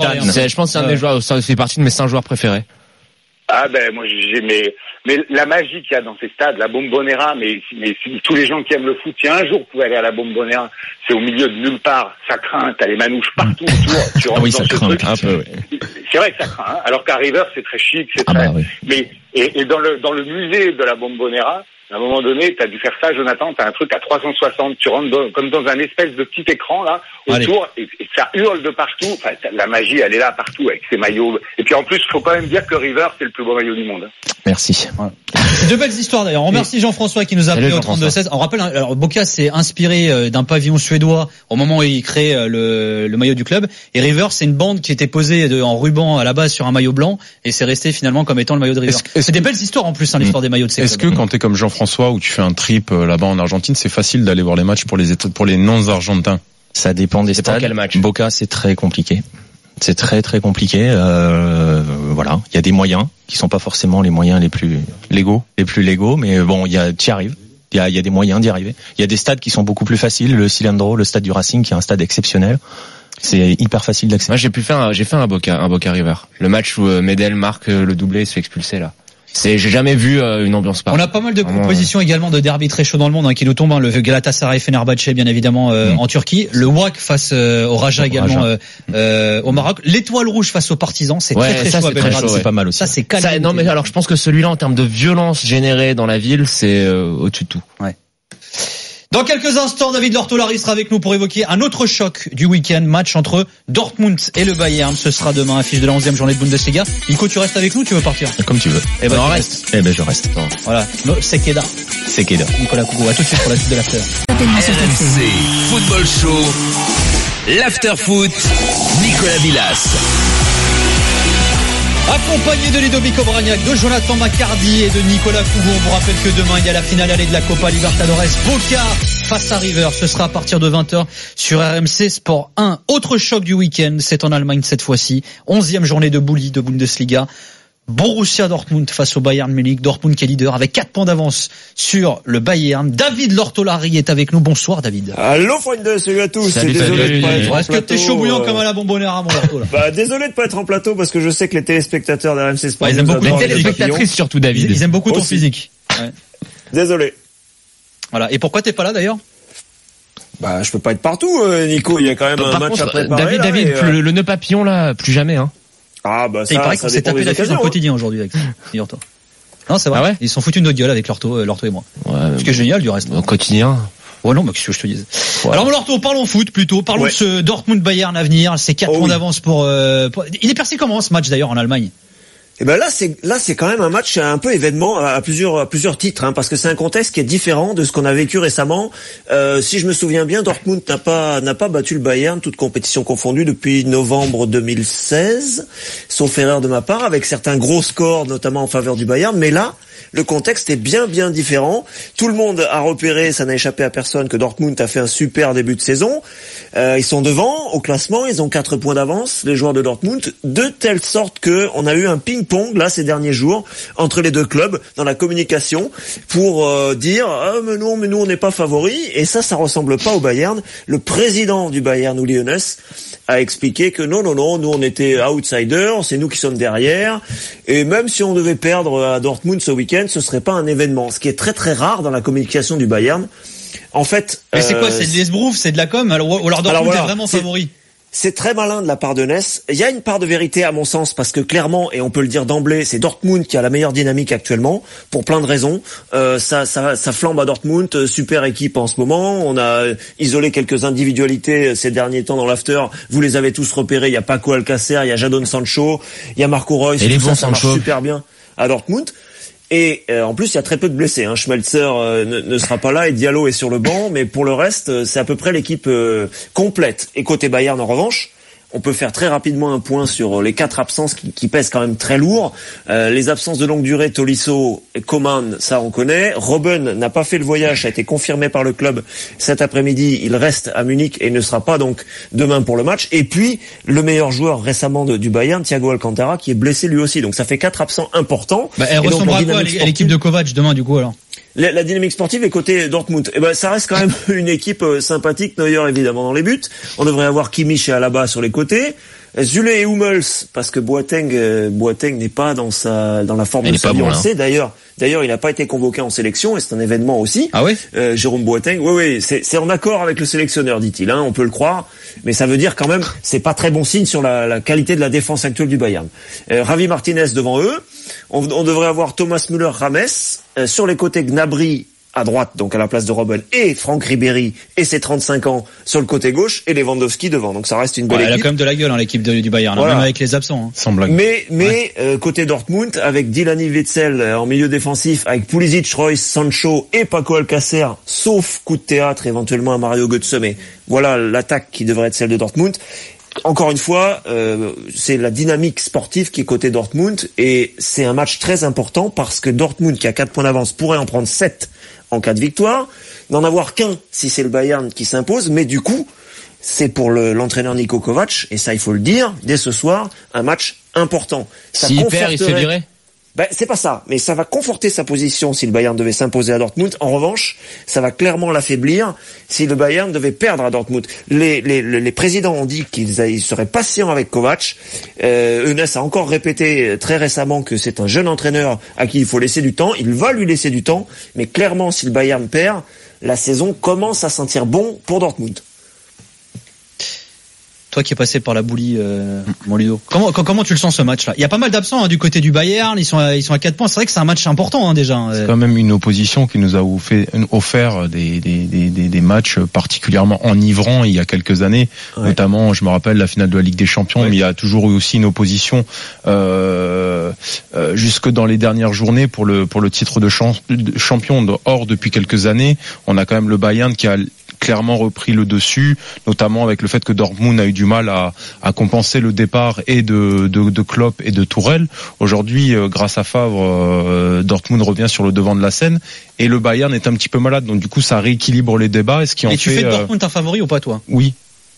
Je pense que c'est un des joueurs, ça fait partie de mes cinq joueurs préférés. Ah ben moi j'ai mais mais la magie qu'il y a dans ces stades, la Bombonera, mais mais tous les gens qui aiment le foot, si un jour vous pouvez aller à la Bombonera, c'est au milieu de nulle part, ça craint, t'as les manouches partout autour, tu rentres ah oui, dans ça ce craint truc. Un peu, oui. C'est vrai que ça craint, hein, alors qu'à River c'est très chic, c'est ah très. Bah oui. Mais et, et dans le dans le musée de la Bombonera, à un moment donné, t'as dû faire ça, Jonathan, t'as un truc à trois cent soixante, tu rentres dans, comme dans un espèce de petit écran, là, autour, et, et ça hurle de partout, enfin, la magie, elle est là partout, avec ses maillots. Et puis en plus, faut quand même dire que River, c'est le plus beau maillot du monde. Merci. Voilà. Deux belles histoires d'ailleurs. On remercie Jean-François qui nous a appelé au trente-deux seize. On rappelle, alors Boca s'est inspiré d'un pavillon suédois au moment où il crée le, le maillot du club. Et River, c'est une bande qui était posée de, en ruban à la base sur un maillot blanc, et c'est resté finalement comme étant le maillot de River. Est-ce, est-ce c'est des belles histoires en plus, hein, l'histoire des maillots de ces Est-ce clubs. que quand t'es comme Jean-François, où tu fais un trip là-bas en Argentine, c'est facile d'aller voir les matchs pour les pour les non-argentins? Ça dépend des stades. Quel match? Boca, c'est très compliqué. C'est très très compliqué. Euh, voilà, il y a des moyens qui sont pas forcément les moyens les plus légaux, les plus légaux, mais bon, il y a, t'y arrives. Il y a, il y a des moyens d'y arriver. Il y a des stades qui sont beaucoup plus faciles. Le Cilindro, le stade du Racing, qui est un stade exceptionnel. C'est hyper facile d'accès. Moi, j'ai pu faire, un, j'ai fait un Boca, un Boca River. Le match où Medel marque le doublé et se fait expulser là. C'est, j'ai jamais vu euh, une ambiance pareille. On a pas mal de propositions également de derby très chaud dans le monde hein, qui nous tombent. Hein, le Galatasaray Fenerbahçe bien évidemment euh, mmh. en Turquie, le W A C face euh, au Raja également Raja. Euh, euh, au Maroc, l'Étoile Rouge face aux Partisans, c'est ouais, très très ça, chaud à Belgrade, chaud, ouais. c'est pas mal aussi. Ça c'est calme. Non mais alors je pense que celui-là en termes de violence générée dans la ville, c'est euh, au-dessus de tout. Ouais. Dans quelques instants, David Lortolari sera avec nous pour évoquer un autre choc du week-end, match entre Dortmund et le Bayern. Ce sera demain, affiche de la onzième journée de Bundesliga. Nico, tu restes avec nous ou tu veux partir? Comme tu veux. Eh ben, on reste. Eh ben, je reste. Voilà. No, Sekeda. Sekeda. Nicolas Kougou. À tout de suite pour la suite de l'after. R M C Football Show. L'after foot. Nicolas Villas. Accompagné de Ludovic Obraniak, de Jonathan Macardy et de Nicolas Kougou. On vous rappelle que demain, il y a la finale allée de la Copa Libertadores. Boca face à River. Ce sera à partir de vingt heures sur R M C Sport un. Autre choc du week-end, c'est en Allemagne cette fois-ci. Onzième journée de Bulli de Bundesliga. Borussia Dortmund face au Bayern Munich. Dortmund qui est leader avec quatre points d'avance sur le Bayern. David Lortolari est avec nous. Bonsoir David. Allô Freunde, salut à tous. Salut, désolé salut, de pas être en Est-ce que t'es chaud bouillant comme à la Bombonera mon Lorto là? Bah désolé de pas être en plateau parce que je sais que les téléspectateurs d'R M C Sport ouais, ils aiment beaucoup les téléspectatrices surtout David. Ils, ils aiment beaucoup ton aussi. physique. Ouais. Désolé. Voilà. Et pourquoi t'es pas là d'ailleurs? Bah je peux pas être partout Nico, il y a quand même Par un match contre, à préparer. David, là, David, et, euh... le, le nœud papillon là, plus jamais hein. Ah bah ça, il paraît qu'on s'est tapé la fille dans le quotidien hein. aujourd'hui avec toi. Non, c'est vrai. Ah ouais ils sont foutus de notre gueule avec Lorto, Lorto et moi. Ouais, ce qui est génial du reste. Au quotidien. Ouais non, mais qu'est-ce que je te dise. Ouais. Alors Lorto, parlons foot plutôt. Parlons ouais. de ce Dortmund Bayern à venir. C'est quatre oh, points oui. d'avance pour, euh, pour. Il est perçu comment ce match d'ailleurs en Allemagne? Et ben là c'est là c'est quand même un match un peu événement à plusieurs à plusieurs titres hein, parce que c'est un contexte qui est différent de ce qu'on a vécu récemment. Euh, si je me souviens bien, Dortmund n'a pas n'a pas battu le Bayern toute compétition confondue depuis novembre deux mille seize, sauf erreur de ma part, avec certains gros scores notamment en faveur du Bayern. Mais là, le contexte est bien bien différent. Tout le monde a repéré, ça n'a échappé à personne, que Dortmund a fait un super début de saison. Euh, ils sont devant au classement, ils ont quatre points d'avance, les joueurs de Dortmund, de telle sorte que on a eu un ping-pong là ces derniers jours entre les deux clubs dans la communication pour euh, dire ah mais non mais nous on n'est pas favoris, et ça ça ressemble pas au Bayern. Le président du Bayern, Uli Hoeneß, a expliqué que non non non nous on était outsiders, c'est nous qui sommes derrière, et même si on devait perdre à Dortmund ce week-end, ce serait pas un événement, ce qui est très très rare dans la communication du Bayern. En fait, mais c'est euh, quoi, c'est de l'esbrouf, c'est de la com, alors ou alors Dortmund voilà, est vraiment c'est, favori. C'est très malin de la part de Ness. Il y a une part de vérité à mon sens parce que clairement, et on peut le dire d'emblée, c'est Dortmund qui a la meilleure dynamique actuellement pour plein de raisons. Euh, ça, ça, ça flambe à Dortmund, super équipe en ce moment. On a isolé quelques individualités ces derniers temps dans l'after. Vous les avez tous repérés. Il y a Paco Alcacer, il y a Jadon Sancho, il y a Marco Reus. Et les bons ça, ça marche Sancho. super bien à Dortmund. Et euh, en plus, il y a très peu de blessés. Hein. Schmelzer euh, ne, ne sera pas là et Diallo est sur le banc. Mais pour le reste, euh, c'est à peu près l'équipe euh, complète. Et côté Bayern, en revanche, on peut faire très rapidement un point sur les quatre absences qui, qui pèsent quand même très lourd. Euh, les absences de longue durée, Tolisso et Coman, ça on connaît. Robben n'a pas fait le voyage, ça a été confirmé par le club cet après-midi. Il reste à Munich et ne sera pas donc demain pour le match. Et puis, le meilleur joueur récemment de, du Bayern, Thiago Alcantara, qui est blessé lui aussi. Donc ça fait quatre absents importants. Bah, elle ressemblera à quoi à l'équipe de Kovac demain du coup alors? La, la dynamique sportive est côté Dortmund. Et ben, ça reste quand même une équipe euh, sympathique. Neuer évidemment dans les buts. On devrait avoir Kimmich et Alaba sur les côtés. Zule et Hummels, parce que Boateng, euh, Boateng n'est pas dans sa, dans la forme il de sa vie. Bon, on le sait d'ailleurs. D'ailleurs, il n'a pas été convoqué en sélection et c'est un événement aussi. Ah oui. Euh, Jérôme Boateng, oui, oui, c'est, c'est en accord avec le sélectionneur, dit-il. Hein, on peut le croire, mais ça veut dire quand même, c'est pas très bon signe sur la, la qualité de la défense actuelle du Bayern. Euh, Javi Martinez devant eux. On, on devrait avoir Thomas Müller-Rames euh, sur les côtés, Gnabry à droite, donc à la place de Robben, et Franck Ribéry et ses trente-cinq ans sur le côté gauche, et Lewandowski devant. Donc ça reste une belle ouais, équipe. Elle a quand même de la gueule, hein, l'équipe de, du Bayern, voilà. Même avec les absents. Hein. Sans blague. Mais, mais ouais. euh, côté Dortmund, avec Dilani Witzel euh, en milieu défensif, avec Pulisic, Reus, Sancho et Paco Alcacer, sauf coup de théâtre éventuellement à Mario Götze, mais voilà l'attaque qui devrait être celle de Dortmund. Encore une fois, euh, c'est la dynamique sportive qui est côté Dortmund, et c'est un match très important parce que Dortmund, qui a quatre points d'avance, pourrait en prendre sept en cas de victoire, n'en avoir qu'un si c'est le Bayern qui s'impose, mais du coup, c'est pour le, l'entraîneur Niko Kovac, et ça il faut le dire, dès ce soir, un match important. Ça S'il perd, il se fait virer ? Ben, c'est pas ça, mais ça va conforter sa position si le Bayern devait s'imposer à Dortmund. En revanche, ça va clairement l'affaiblir si le Bayern devait perdre à Dortmund. Les, les, les présidents ont dit qu'ils ils seraient patients avec Kovac. Euh, Eunès a encore répété très récemment que c'est un jeune entraîneur à qui il faut laisser du temps. Il va lui laisser du temps, mais clairement, si le Bayern perd, la saison commence à sentir bon pour Dortmund. Toi qui es passé par la boulie, euh, mon Ludo. Comment, comment tu le sens ce match-là? Il y a pas mal d'absents hein, du côté du Bayern. Ils sont, à, ils sont à quatre points. C'est vrai que c'est un match important hein, déjà. C'est quand même une opposition qui nous a fait, offert des, des, des, des matchs particulièrement enivrants il y a quelques années. Ouais. Notamment, je me rappelle la finale de la Ligue des Champions, ouais. mais il y a toujours eu aussi une opposition euh, euh, jusque dans les dernières journées pour le pour le titre de, champ, de champion. Or, depuis quelques années, on a quand même le Bayern qui a clairement repris le dessus, notamment avec le fait que Dortmund a eu du mal à, à compenser le départ et de, de, de Klopp et de Tourelle. Aujourd'hui, euh, grâce à Favre, euh, Dortmund revient sur le devant de la scène et le Bayern est un petit peu malade. Donc du coup, ça rééquilibre les débats. Et, ce qui en et tu fait, fais de Dortmund un favori ou pas, toi? Oui.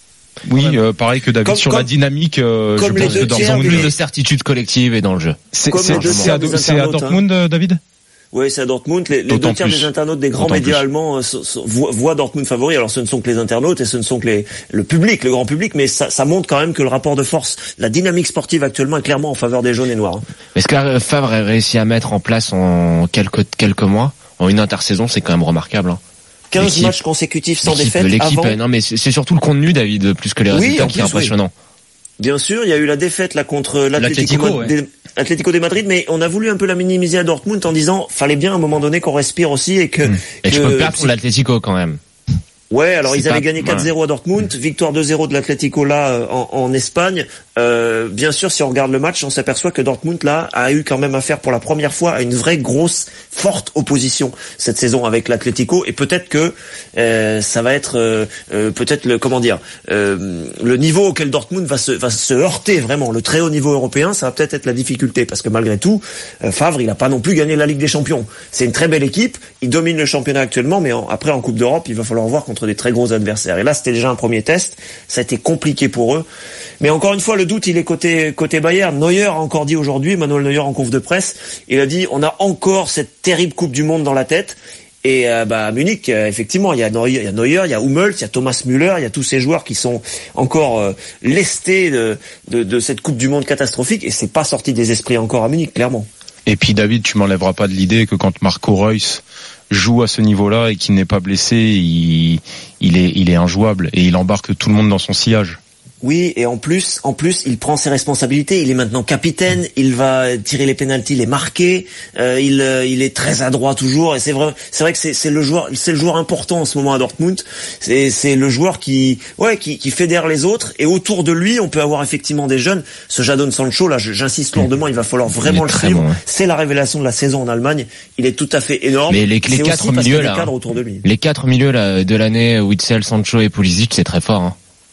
Oui, euh, pareil que David, comme, sur comme, la dynamique, euh, je pense que Dortmund... Plus de certitude collective est dans le jeu. C'est, c'est, c'est, à, c'est à Dortmund, hein. David? Oui, c'est à Dortmund. Les, les deux tiers des internautes des grands médias allemands voient, voient Dortmund favori. Alors, ce ne sont que les internautes et ce ne sont que les, le public, le grand public, mais ça, ça montre quand même que le rapport de force, la dynamique sportive actuellement est clairement en faveur des jaunes et noirs. Est-ce que Favre a réussi à mettre en place en quelques, quelques mois, en une intersaison, c'est quand même remarquable, hein. quinze l'équipe, matchs consécutifs sans l'équipe, défaite. L'équipe, avant... non, mais c'est, c'est surtout le contenu, David, plus que les résultats oui, qui est impressionnant. Oui. Bien sûr, il y a eu la défaite là contre l'Atlético, l'Atlético, ouais. Atlético de Madrid, mais on a voulu un peu la minimiser à Dortmund en disant fallait bien à un moment donné qu'on respire aussi et que. Mmh. Et que, tu peux perdre pour l'Atlético quand même. Ouais, alors c'est ils avaient gagné quatre zéro à Dortmund, victoire deux zéro de l'Atlético là en, en Espagne. Euh, bien sûr, si on regarde le match, on s'aperçoit que Dortmund là a eu quand même affaire pour la première fois à une vraie grosse, forte opposition cette saison avec l'Atlético. Et peut-être que euh, ça va être euh, euh, peut-être le comment dire euh, le niveau auquel Dortmund va se va se heurter vraiment, le très haut niveau européen, ça va peut-être être la difficulté parce que malgré tout, euh, Favre il a pas non plus gagné la Ligue des Champions. C'est une très belle équipe, il domine le championnat actuellement, mais en, après en Coupe d'Europe, il va falloir voir contre des très gros adversaires. Et là, c'était déjà un premier test. Ça a été compliqué pour eux. Mais encore une fois, le doute, il est côté côté Bayern. Neuer a encore dit aujourd'hui, Manuel Neuer en conf de presse, il a dit on a encore cette terrible Coupe du Monde dans la tête. Et euh, bah à Munich, euh, effectivement, il y a Neuer, il y a Neuer, il y a Hummels, il y a Thomas Müller, il y a tous ces joueurs qui sont encore euh, lestés de, de de cette Coupe du Monde catastrophique. Et c'est pas sorti des esprits encore à Munich, clairement. Et puis David, tu m'enlèveras pas de l'idée que quand Marco Reus joue à ce niveau-là et qu'il n'est pas blessé, il, il est, il est injouable et il embarque tout le monde dans son sillage. Oui, et en plus, en plus, il prend ses responsabilités. Il est maintenant capitaine. Il va tirer les pénaltys, les marquer. Euh, il, il est très adroit toujours. Et c'est vrai, c'est vrai que c'est, c'est le joueur, c'est le joueur important en ce moment à Dortmund. C'est, c'est le joueur qui, ouais, qui, qui fédère les autres. Et autour de lui, on peut avoir effectivement des jeunes. Ce Jadon Sancho, là, j'insiste lourdement, il va falloir vraiment le suivre. Bon, ouais. C'est la révélation de la saison en Allemagne. Il est tout à fait énorme. Mais les, les quatre milieux là, autour de lui. les quatre milieux là de l'année, Witsel, Sancho et Pulisic, c'est très fort. Hein.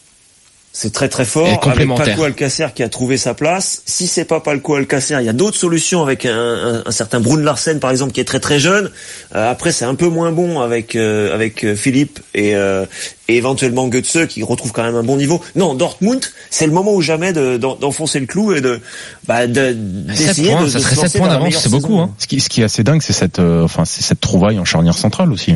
C'est très très fort, avec Paco Alcacer qui a trouvé sa place. Si c'est pas Paco Alcacer, il y a d'autres solutions avec un, un, un certain Brun Larsen par exemple qui est très très jeune. Euh, après c'est un peu moins bon avec euh, avec Philippe et, euh, et éventuellement Götze qui retrouve quand même un bon niveau. Non, Dortmund, c'est le moment ou jamais de, d'enfoncer le clou et de bah de d'essayer points, de, ça de serait se lancer sept points d'avance, c'est beaucoup. Hein. Ce qui ce qui est assez dingue, c'est cette euh, enfin c'est cette trouvaille en charnière centrale aussi.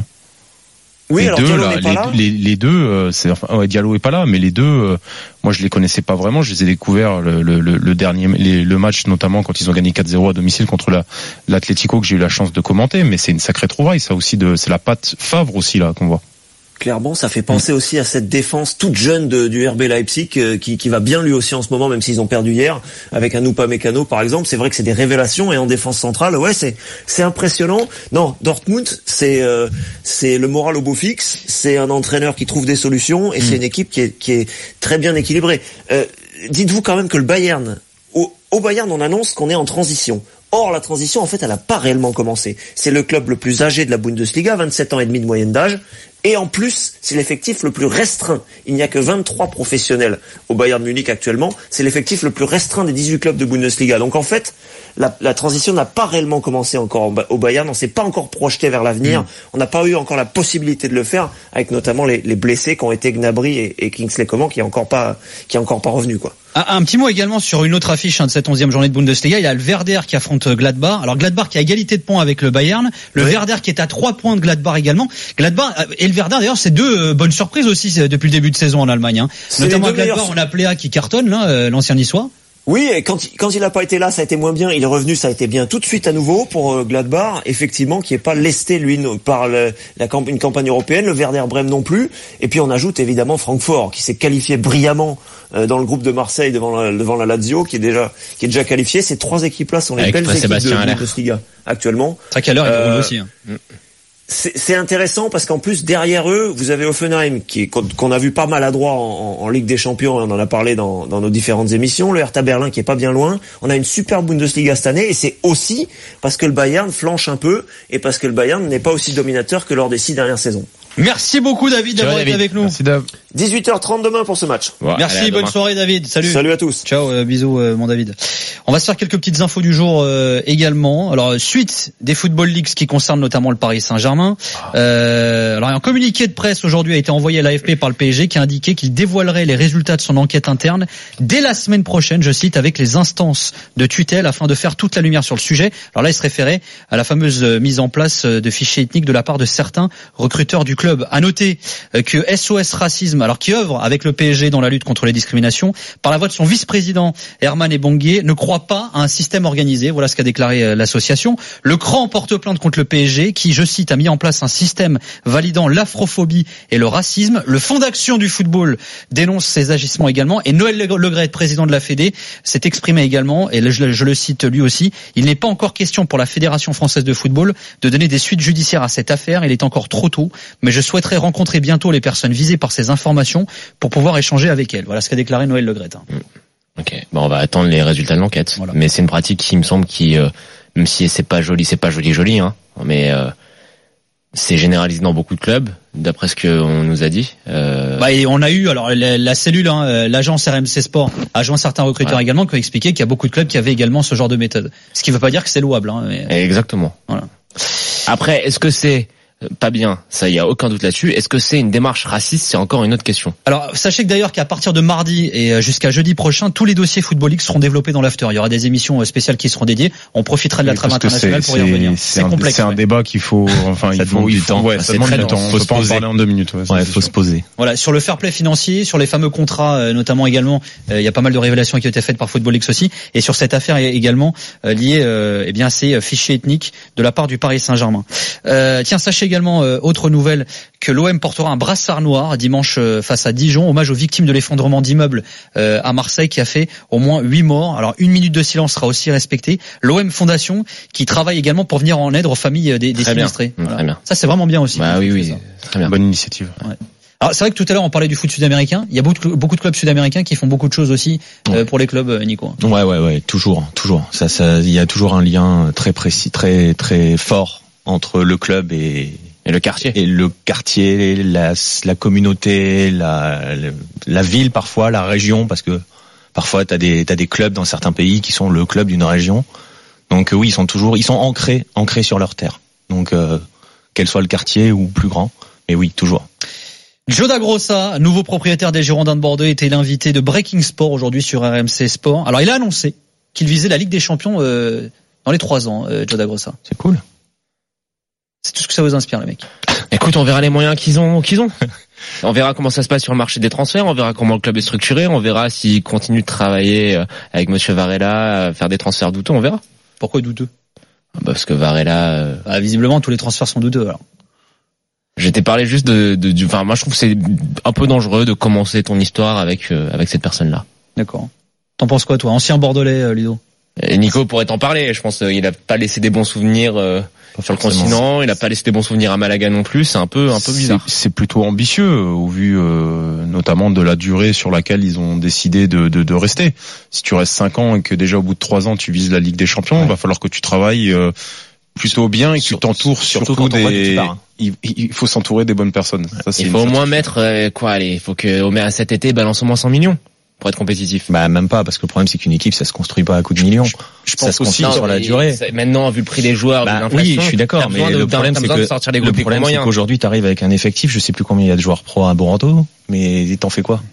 Oui, les alors deux, Diallo là, n'est pas les, là. Les, les deux, euh, c'est, enfin, ouais, Diallo est pas là, mais les deux, euh, moi je les connaissais pas vraiment. Je les ai découverts le, le, le dernier, les, le match notamment quand ils ont gagné quatre zéro à domicile contre la, l'Atlético que j'ai eu la chance de commenter. Mais c'est une sacrée trouvaille, ça aussi. De, c'est la patte Favre aussi là qu'on voit. Clairement, ça fait penser aussi à cette défense toute jeune de, du R B Leipzig euh, qui, qui va bien lui aussi en ce moment, même s'ils ont perdu hier avec un Upamecano par exemple. C'est vrai que c'est des révélations et en défense centrale, ouais, c'est c'est impressionnant. Non, Dortmund, c'est euh, c'est le moral au beau fixe. C'est un entraîneur qui trouve des solutions et mmh. c'est une équipe qui est qui est très bien équilibrée. Euh, dites-vous quand même que le Bayern, au, au Bayern, on annonce qu'on est en transition. Or, la transition, en fait, elle n'a pas réellement commencé. C'est le club le plus âgé de la Bundesliga, vingt-sept ans et demi de moyenne d'âge. Et en plus, c'est l'effectif le plus restreint. Il n'y a que vingt-trois professionnels au Bayern Munich actuellement. C'est l'effectif le plus restreint des dix-huit clubs de Bundesliga. Donc en fait, la, la transition n'a pas réellement commencé encore au Bayern. On s'est pas encore projeté vers l'avenir. Mmh. On n'a pas eu encore la possibilité de le faire, avec notamment les, les blessés qui ont été Gnabry et, et Kingsley Coman, qui est encore pas, qui est encore pas revenu, quoi. Un, un petit mot également sur une autre affiche hein, de cette onzième journée de Bundesliga. Il y a le Werder qui affronte Gladbach. Alors Gladbach qui a égalité de points avec le Bayern. Le oui. Werder qui est à trois points de Gladbach également. Gladbach et le Werder d'ailleurs, c'est deux euh, bonnes surprises aussi depuis le début de saison en Allemagne. Hein. Notamment à Gladbach, on a Pléa qui cartonne, là, euh, l'ancien niçois. Oui, et quand il, quand il a pas été là, ça a été moins bien. Il est revenu, ça a été bien tout de suite à nouveau pour euh, Gladbach, effectivement, qui est pas lesté lui par le, la camp, une campagne européenne. Le Werder Brême non plus. Et puis on ajoute évidemment Francfort, qui s'est qualifié brillamment euh, dans le groupe de Marseille devant la, devant la Lazio, qui est déjà qui est déjà qualifié. Ces trois équipes-là sont les Avec belles équipes Sébastien de Bundesliga actuellement. C'est qu'à l'heure il euh, aussi. Hein. C'est, c'est intéressant parce qu'en plus derrière eux, vous avez Hoffenheim qui est, qu'on a vu pas maladroit en, en, en Ligue des Champions. On en a parlé dans, dans nos différentes émissions. Le Hertha Berlin qui est pas bien loin. On a une super Bundesliga cette année et c'est aussi parce que le Bayern flanche un peu et parce que le Bayern n'est pas aussi dominateur que lors des six dernières saisons. Merci beaucoup David d'avoir Ciao, été David. avec nous. Merci Dave. dix-huit heures trente demain pour ce match. Ouais, Merci, allez, bonne soirée David. Salut. Salut à tous. Ciao, euh, bisous euh, mon David. On va se faire quelques petites infos du jour euh, également. Alors suite des Football Leagues qui concernent notamment le Paris Saint-Germain. Euh, alors un communiqué de presse aujourd'hui a été envoyé à l'A F P par le P S G qui a indiqué qu'il dévoilerait les résultats de son enquête interne dès la semaine prochaine, je cite, avec les instances de tutelle afin de faire toute la lumière sur le sujet. Alors là, il se référait à la fameuse mise en place de fichiers ethniques de la part de certains recruteurs du club. À noter que S O S Racisme, alors qui œuvre avec le P S G dans la lutte contre les discriminations, par la voix de son vice-président Herman Ebongué, ne croit pas à un système organisé. Voilà ce qu'a déclaré l'association. Le C R A N porte plainte contre le P S G qui, je cite, a mis en place un système validant l'afrophobie et le racisme. Le Fonds d'action du football dénonce ces agissements également. Et Noël Le Graët, président de la Fédé, s'est exprimé également, et je, je le cite lui aussi, il n'est pas encore question pour la Fédération française de football de donner des suites judiciaires à cette affaire. Il est encore trop tôt, mais je souhaiterais rencontrer bientôt les personnes visées par ces informations pour pouvoir échanger avec elles. Voilà ce qu'a déclaré Noël Le Graët. Ok, bon, on va attendre les résultats de l'enquête. Voilà. Mais c'est une pratique qui me semble qui, euh, même si c'est pas joli, c'est pas joli joli, hein, mais euh, c'est généralisé dans beaucoup de clubs, d'après ce qu'on nous a dit. Euh... Bah, et on a eu, alors la, la cellule, hein, l'agence R M C Sport a joint certains recruteurs ouais. également qui ont expliqué qu'il y a beaucoup de clubs qui avaient également ce genre de méthode. Ce qui ne veut pas dire que c'est louable. Hein, mais... Exactement. Voilà. Après, est-ce que c'est pas bien, ça y a aucun doute là-dessus. Est-ce que c'est une démarche raciste? C'est encore une autre question. Alors sachez que d'ailleurs qu'à partir de mardi et jusqu'à jeudi prochain, tous les dossiers Football League seront développés dans l'after. Il y aura des émissions spéciales qui seront dédiées. On profitera de la trame internationale pour y revenir. C'est, c'est complexe. C'est un ouais. débat qu'il faut, enfin, il faut du temps. Ouais, ça demande du temps. On peut pas en parler en deux minutes. Ouais, ouais, faut se poser. Voilà, sur le fair play financier, sur les fameux contrats, notamment également, il y a pas mal de révélations qui ont été faites par Football League aussi, et sur cette affaire également liée, eh bien, à ces fichiers ethniques de la part du Paris Saint-Germain. Euh, tiens, sachez également autre nouvelle que l'O M portera un brassard noir dimanche face à Dijon, hommage aux victimes de l'effondrement d'immeubles à Marseille qui a fait au moins huit morts. Alors une minute de silence sera aussi respectée. L'O M Fondation qui travaille également pour venir en aide aux familles des, des sinistrés. Voilà. Très bien. Ça c'est vraiment bien aussi. Bah oui oui, très bien. Bonne initiative. Ouais. Alors c'est vrai que tout à l'heure on parlait du foot sud-américain. Il y a beaucoup de, beaucoup de clubs sud-américains qui font beaucoup de choses aussi ouais. euh, pour les clubs, Nico. Ouais ouais ouais, toujours toujours. Ça ça, il y a toujours un lien très précis, très très fort entre le club et Et le quartier. Et le quartier, la, la communauté, la, la ville parfois, la région, parce que parfois t'as des, t'as des clubs dans certains pays qui sont le club d'une région. Donc oui, ils sont toujours, ils sont ancrés, ancrés sur leur terre. Donc, euh, quel soit le quartier ou plus grand. Mais oui, toujours. Joe Dagrossa, nouveau propriétaire des Girondins de Bordeaux, était l'invité de Breaking Sport aujourd'hui sur R M C Sport. Alors il a annoncé qu'il visait la Ligue des Champions, euh, dans les trois ans, euh, Joe Dagrossa. C'est cool. C'est tout ce que ça vous inspire, les mecs. Écoute, on verra les moyens qu'ils ont, qu'ils ont. On verra comment ça se passe sur le marché des transferts, on verra comment le club est structuré, on verra s'il continue de travailler avec Monsieur Varela, faire des transferts douteux, on verra. Pourquoi douteux? Parce que Varela, euh... ah, visiblement, tous les transferts sont douteux, alors. J'étais parlé juste de, de, de, enfin, moi, je trouve que c'est un peu dangereux de commencer ton histoire avec, euh, avec cette personne-là. D'accord. T'en penses quoi, toi? Ancien Bordelais, euh, Ludo? Et Nico pourrait t'en parler, je pense, euh, il a pas laissé des bons souvenirs, euh, sur le continent, il a pas laissé des bons souvenirs à Malaga non plus, c'est un peu un peu bizarre. C'est, c'est plutôt ambitieux au vu euh, notamment de la durée sur laquelle ils ont décidé de, de de rester. Si tu restes cinq ans et que déjà au bout de trois ans tu vises la Ligue des Champions, il ouais. va falloir que tu travailles euh, plutôt bien et que Sur, tu t'entoures surtout, surtout des tu il, il faut s'entourer des bonnes personnes. Ça, c'est il faut au moins mettre euh, quoi allez, il faut que Omer cet été balance au moins cent millions. Pour être compétitif. Bah même pas, parce que le problème c'est qu'une équipe ça se construit pas à coups de millions. Je, je pense ça se construit sur la durée. Maintenant, vu le prix des joueurs, bah, oui, je suis d'accord, mais le problème c'est que le problème c'est qu'aujourd'hui t'arrives avec un effectif, je sais plus combien il y a de joueurs pro à Bordeaux, mais t'en fais quoi?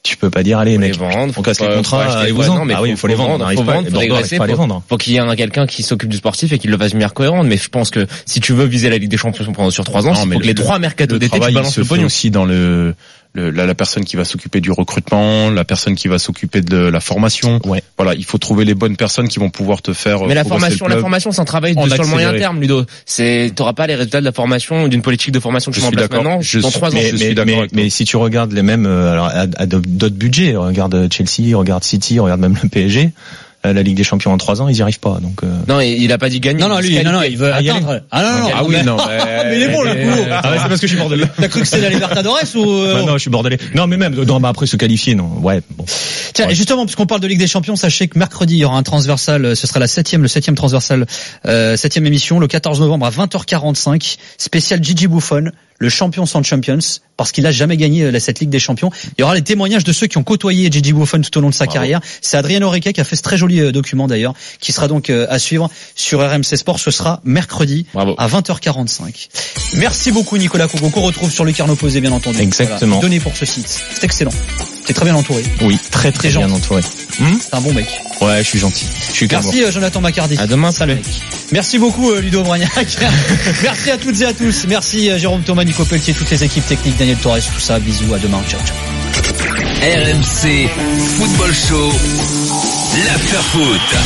Tu peux pas dire allez faut mec, les vendre, on casse les contrats, allez vous en. Ah oui, il faut les vendre, faut vendre, faut régresser, faut, faut qu'il y ait un quelqu'un qui s'occupe du sportif et qu'il le fasse de manière cohérente. Mais je pense que si tu veux viser la Ligue des Champions pendant sur trois ans, il faut que les trois mercato d'été tu balances le pognon. Aussi dans le Le, la, la personne qui va s'occuper du recrutement, la personne qui va s'occuper de la formation. Ouais. Voilà, il faut trouver les bonnes personnes qui vont pouvoir te faire. Mais la formation, la formation, c'est un travail de, sur le moyen terme, Ludo. C'est, t'auras pas les résultats de la formation ou d'une politique de formation que tu mets en place maintenant. Je dans suis, trois ans. Mais, je mais, suis d'accord. Mais, mais si tu regardes les mêmes, alors à, à d'autres budgets, regarde Chelsea, regarde City, regarde même le P S G. La Ligue des Champions en trois ans, ils y arrivent pas. Donc euh... non, il a pas dit gagner. Non, non, lui, non, non, il veut ah, atteindre. Ah non, non, ah oui, non. Mais il est bon le coup. Ah ouais, c'est parce que je suis bordelais. T'as cru que c'était la Libertadores ou euh... bah non, je suis bordelais. Non, mais même non, bah après se qualifier, non. Ouais, bon. Tiens, ouais. Justement, puisqu'on parle de Ligue des Champions, sachez que mercredi il y aura un transversal. Ce sera la septième, le septième transversal, euh, septième émission, le quatorze novembre à vingt heures quarante-cinq, spécial Gigi Buffon, le champion sans champions, parce qu'il a jamais gagné cette Ligue des Champions. Il y aura les témoignages de ceux qui ont côtoyé Gigi Buffon tout au long de sa Bravo. carrière. C'est Adrien Oreca qui a fait ce très joli document d'ailleurs, qui sera donc à suivre sur R M C Sport. Ce sera mercredi Bravo. à vingt heures quarante-cinq. Merci beaucoup Nicolas Coco, qu'on retrouve sur Lucarne Opposé bien entendu. Exactement. Voilà, donné pour ce site. C'est excellent. T'es très bien entouré. Oui, très très bien entouré. Hum c'est un bon mec. Ouais, je suis gentil. Je suis Merci euh, Jonathan Macardy. À demain, salut. Merci beaucoup euh, Ludo Bragnac. Merci à toutes et à tous. Merci euh, Jérôme Thomas, Nico Pelletier, toutes les équipes techniques, Daniel Torres, tout ça. Bisous, à demain. Ciao, ciao. R M C Football Show, l'After Foot.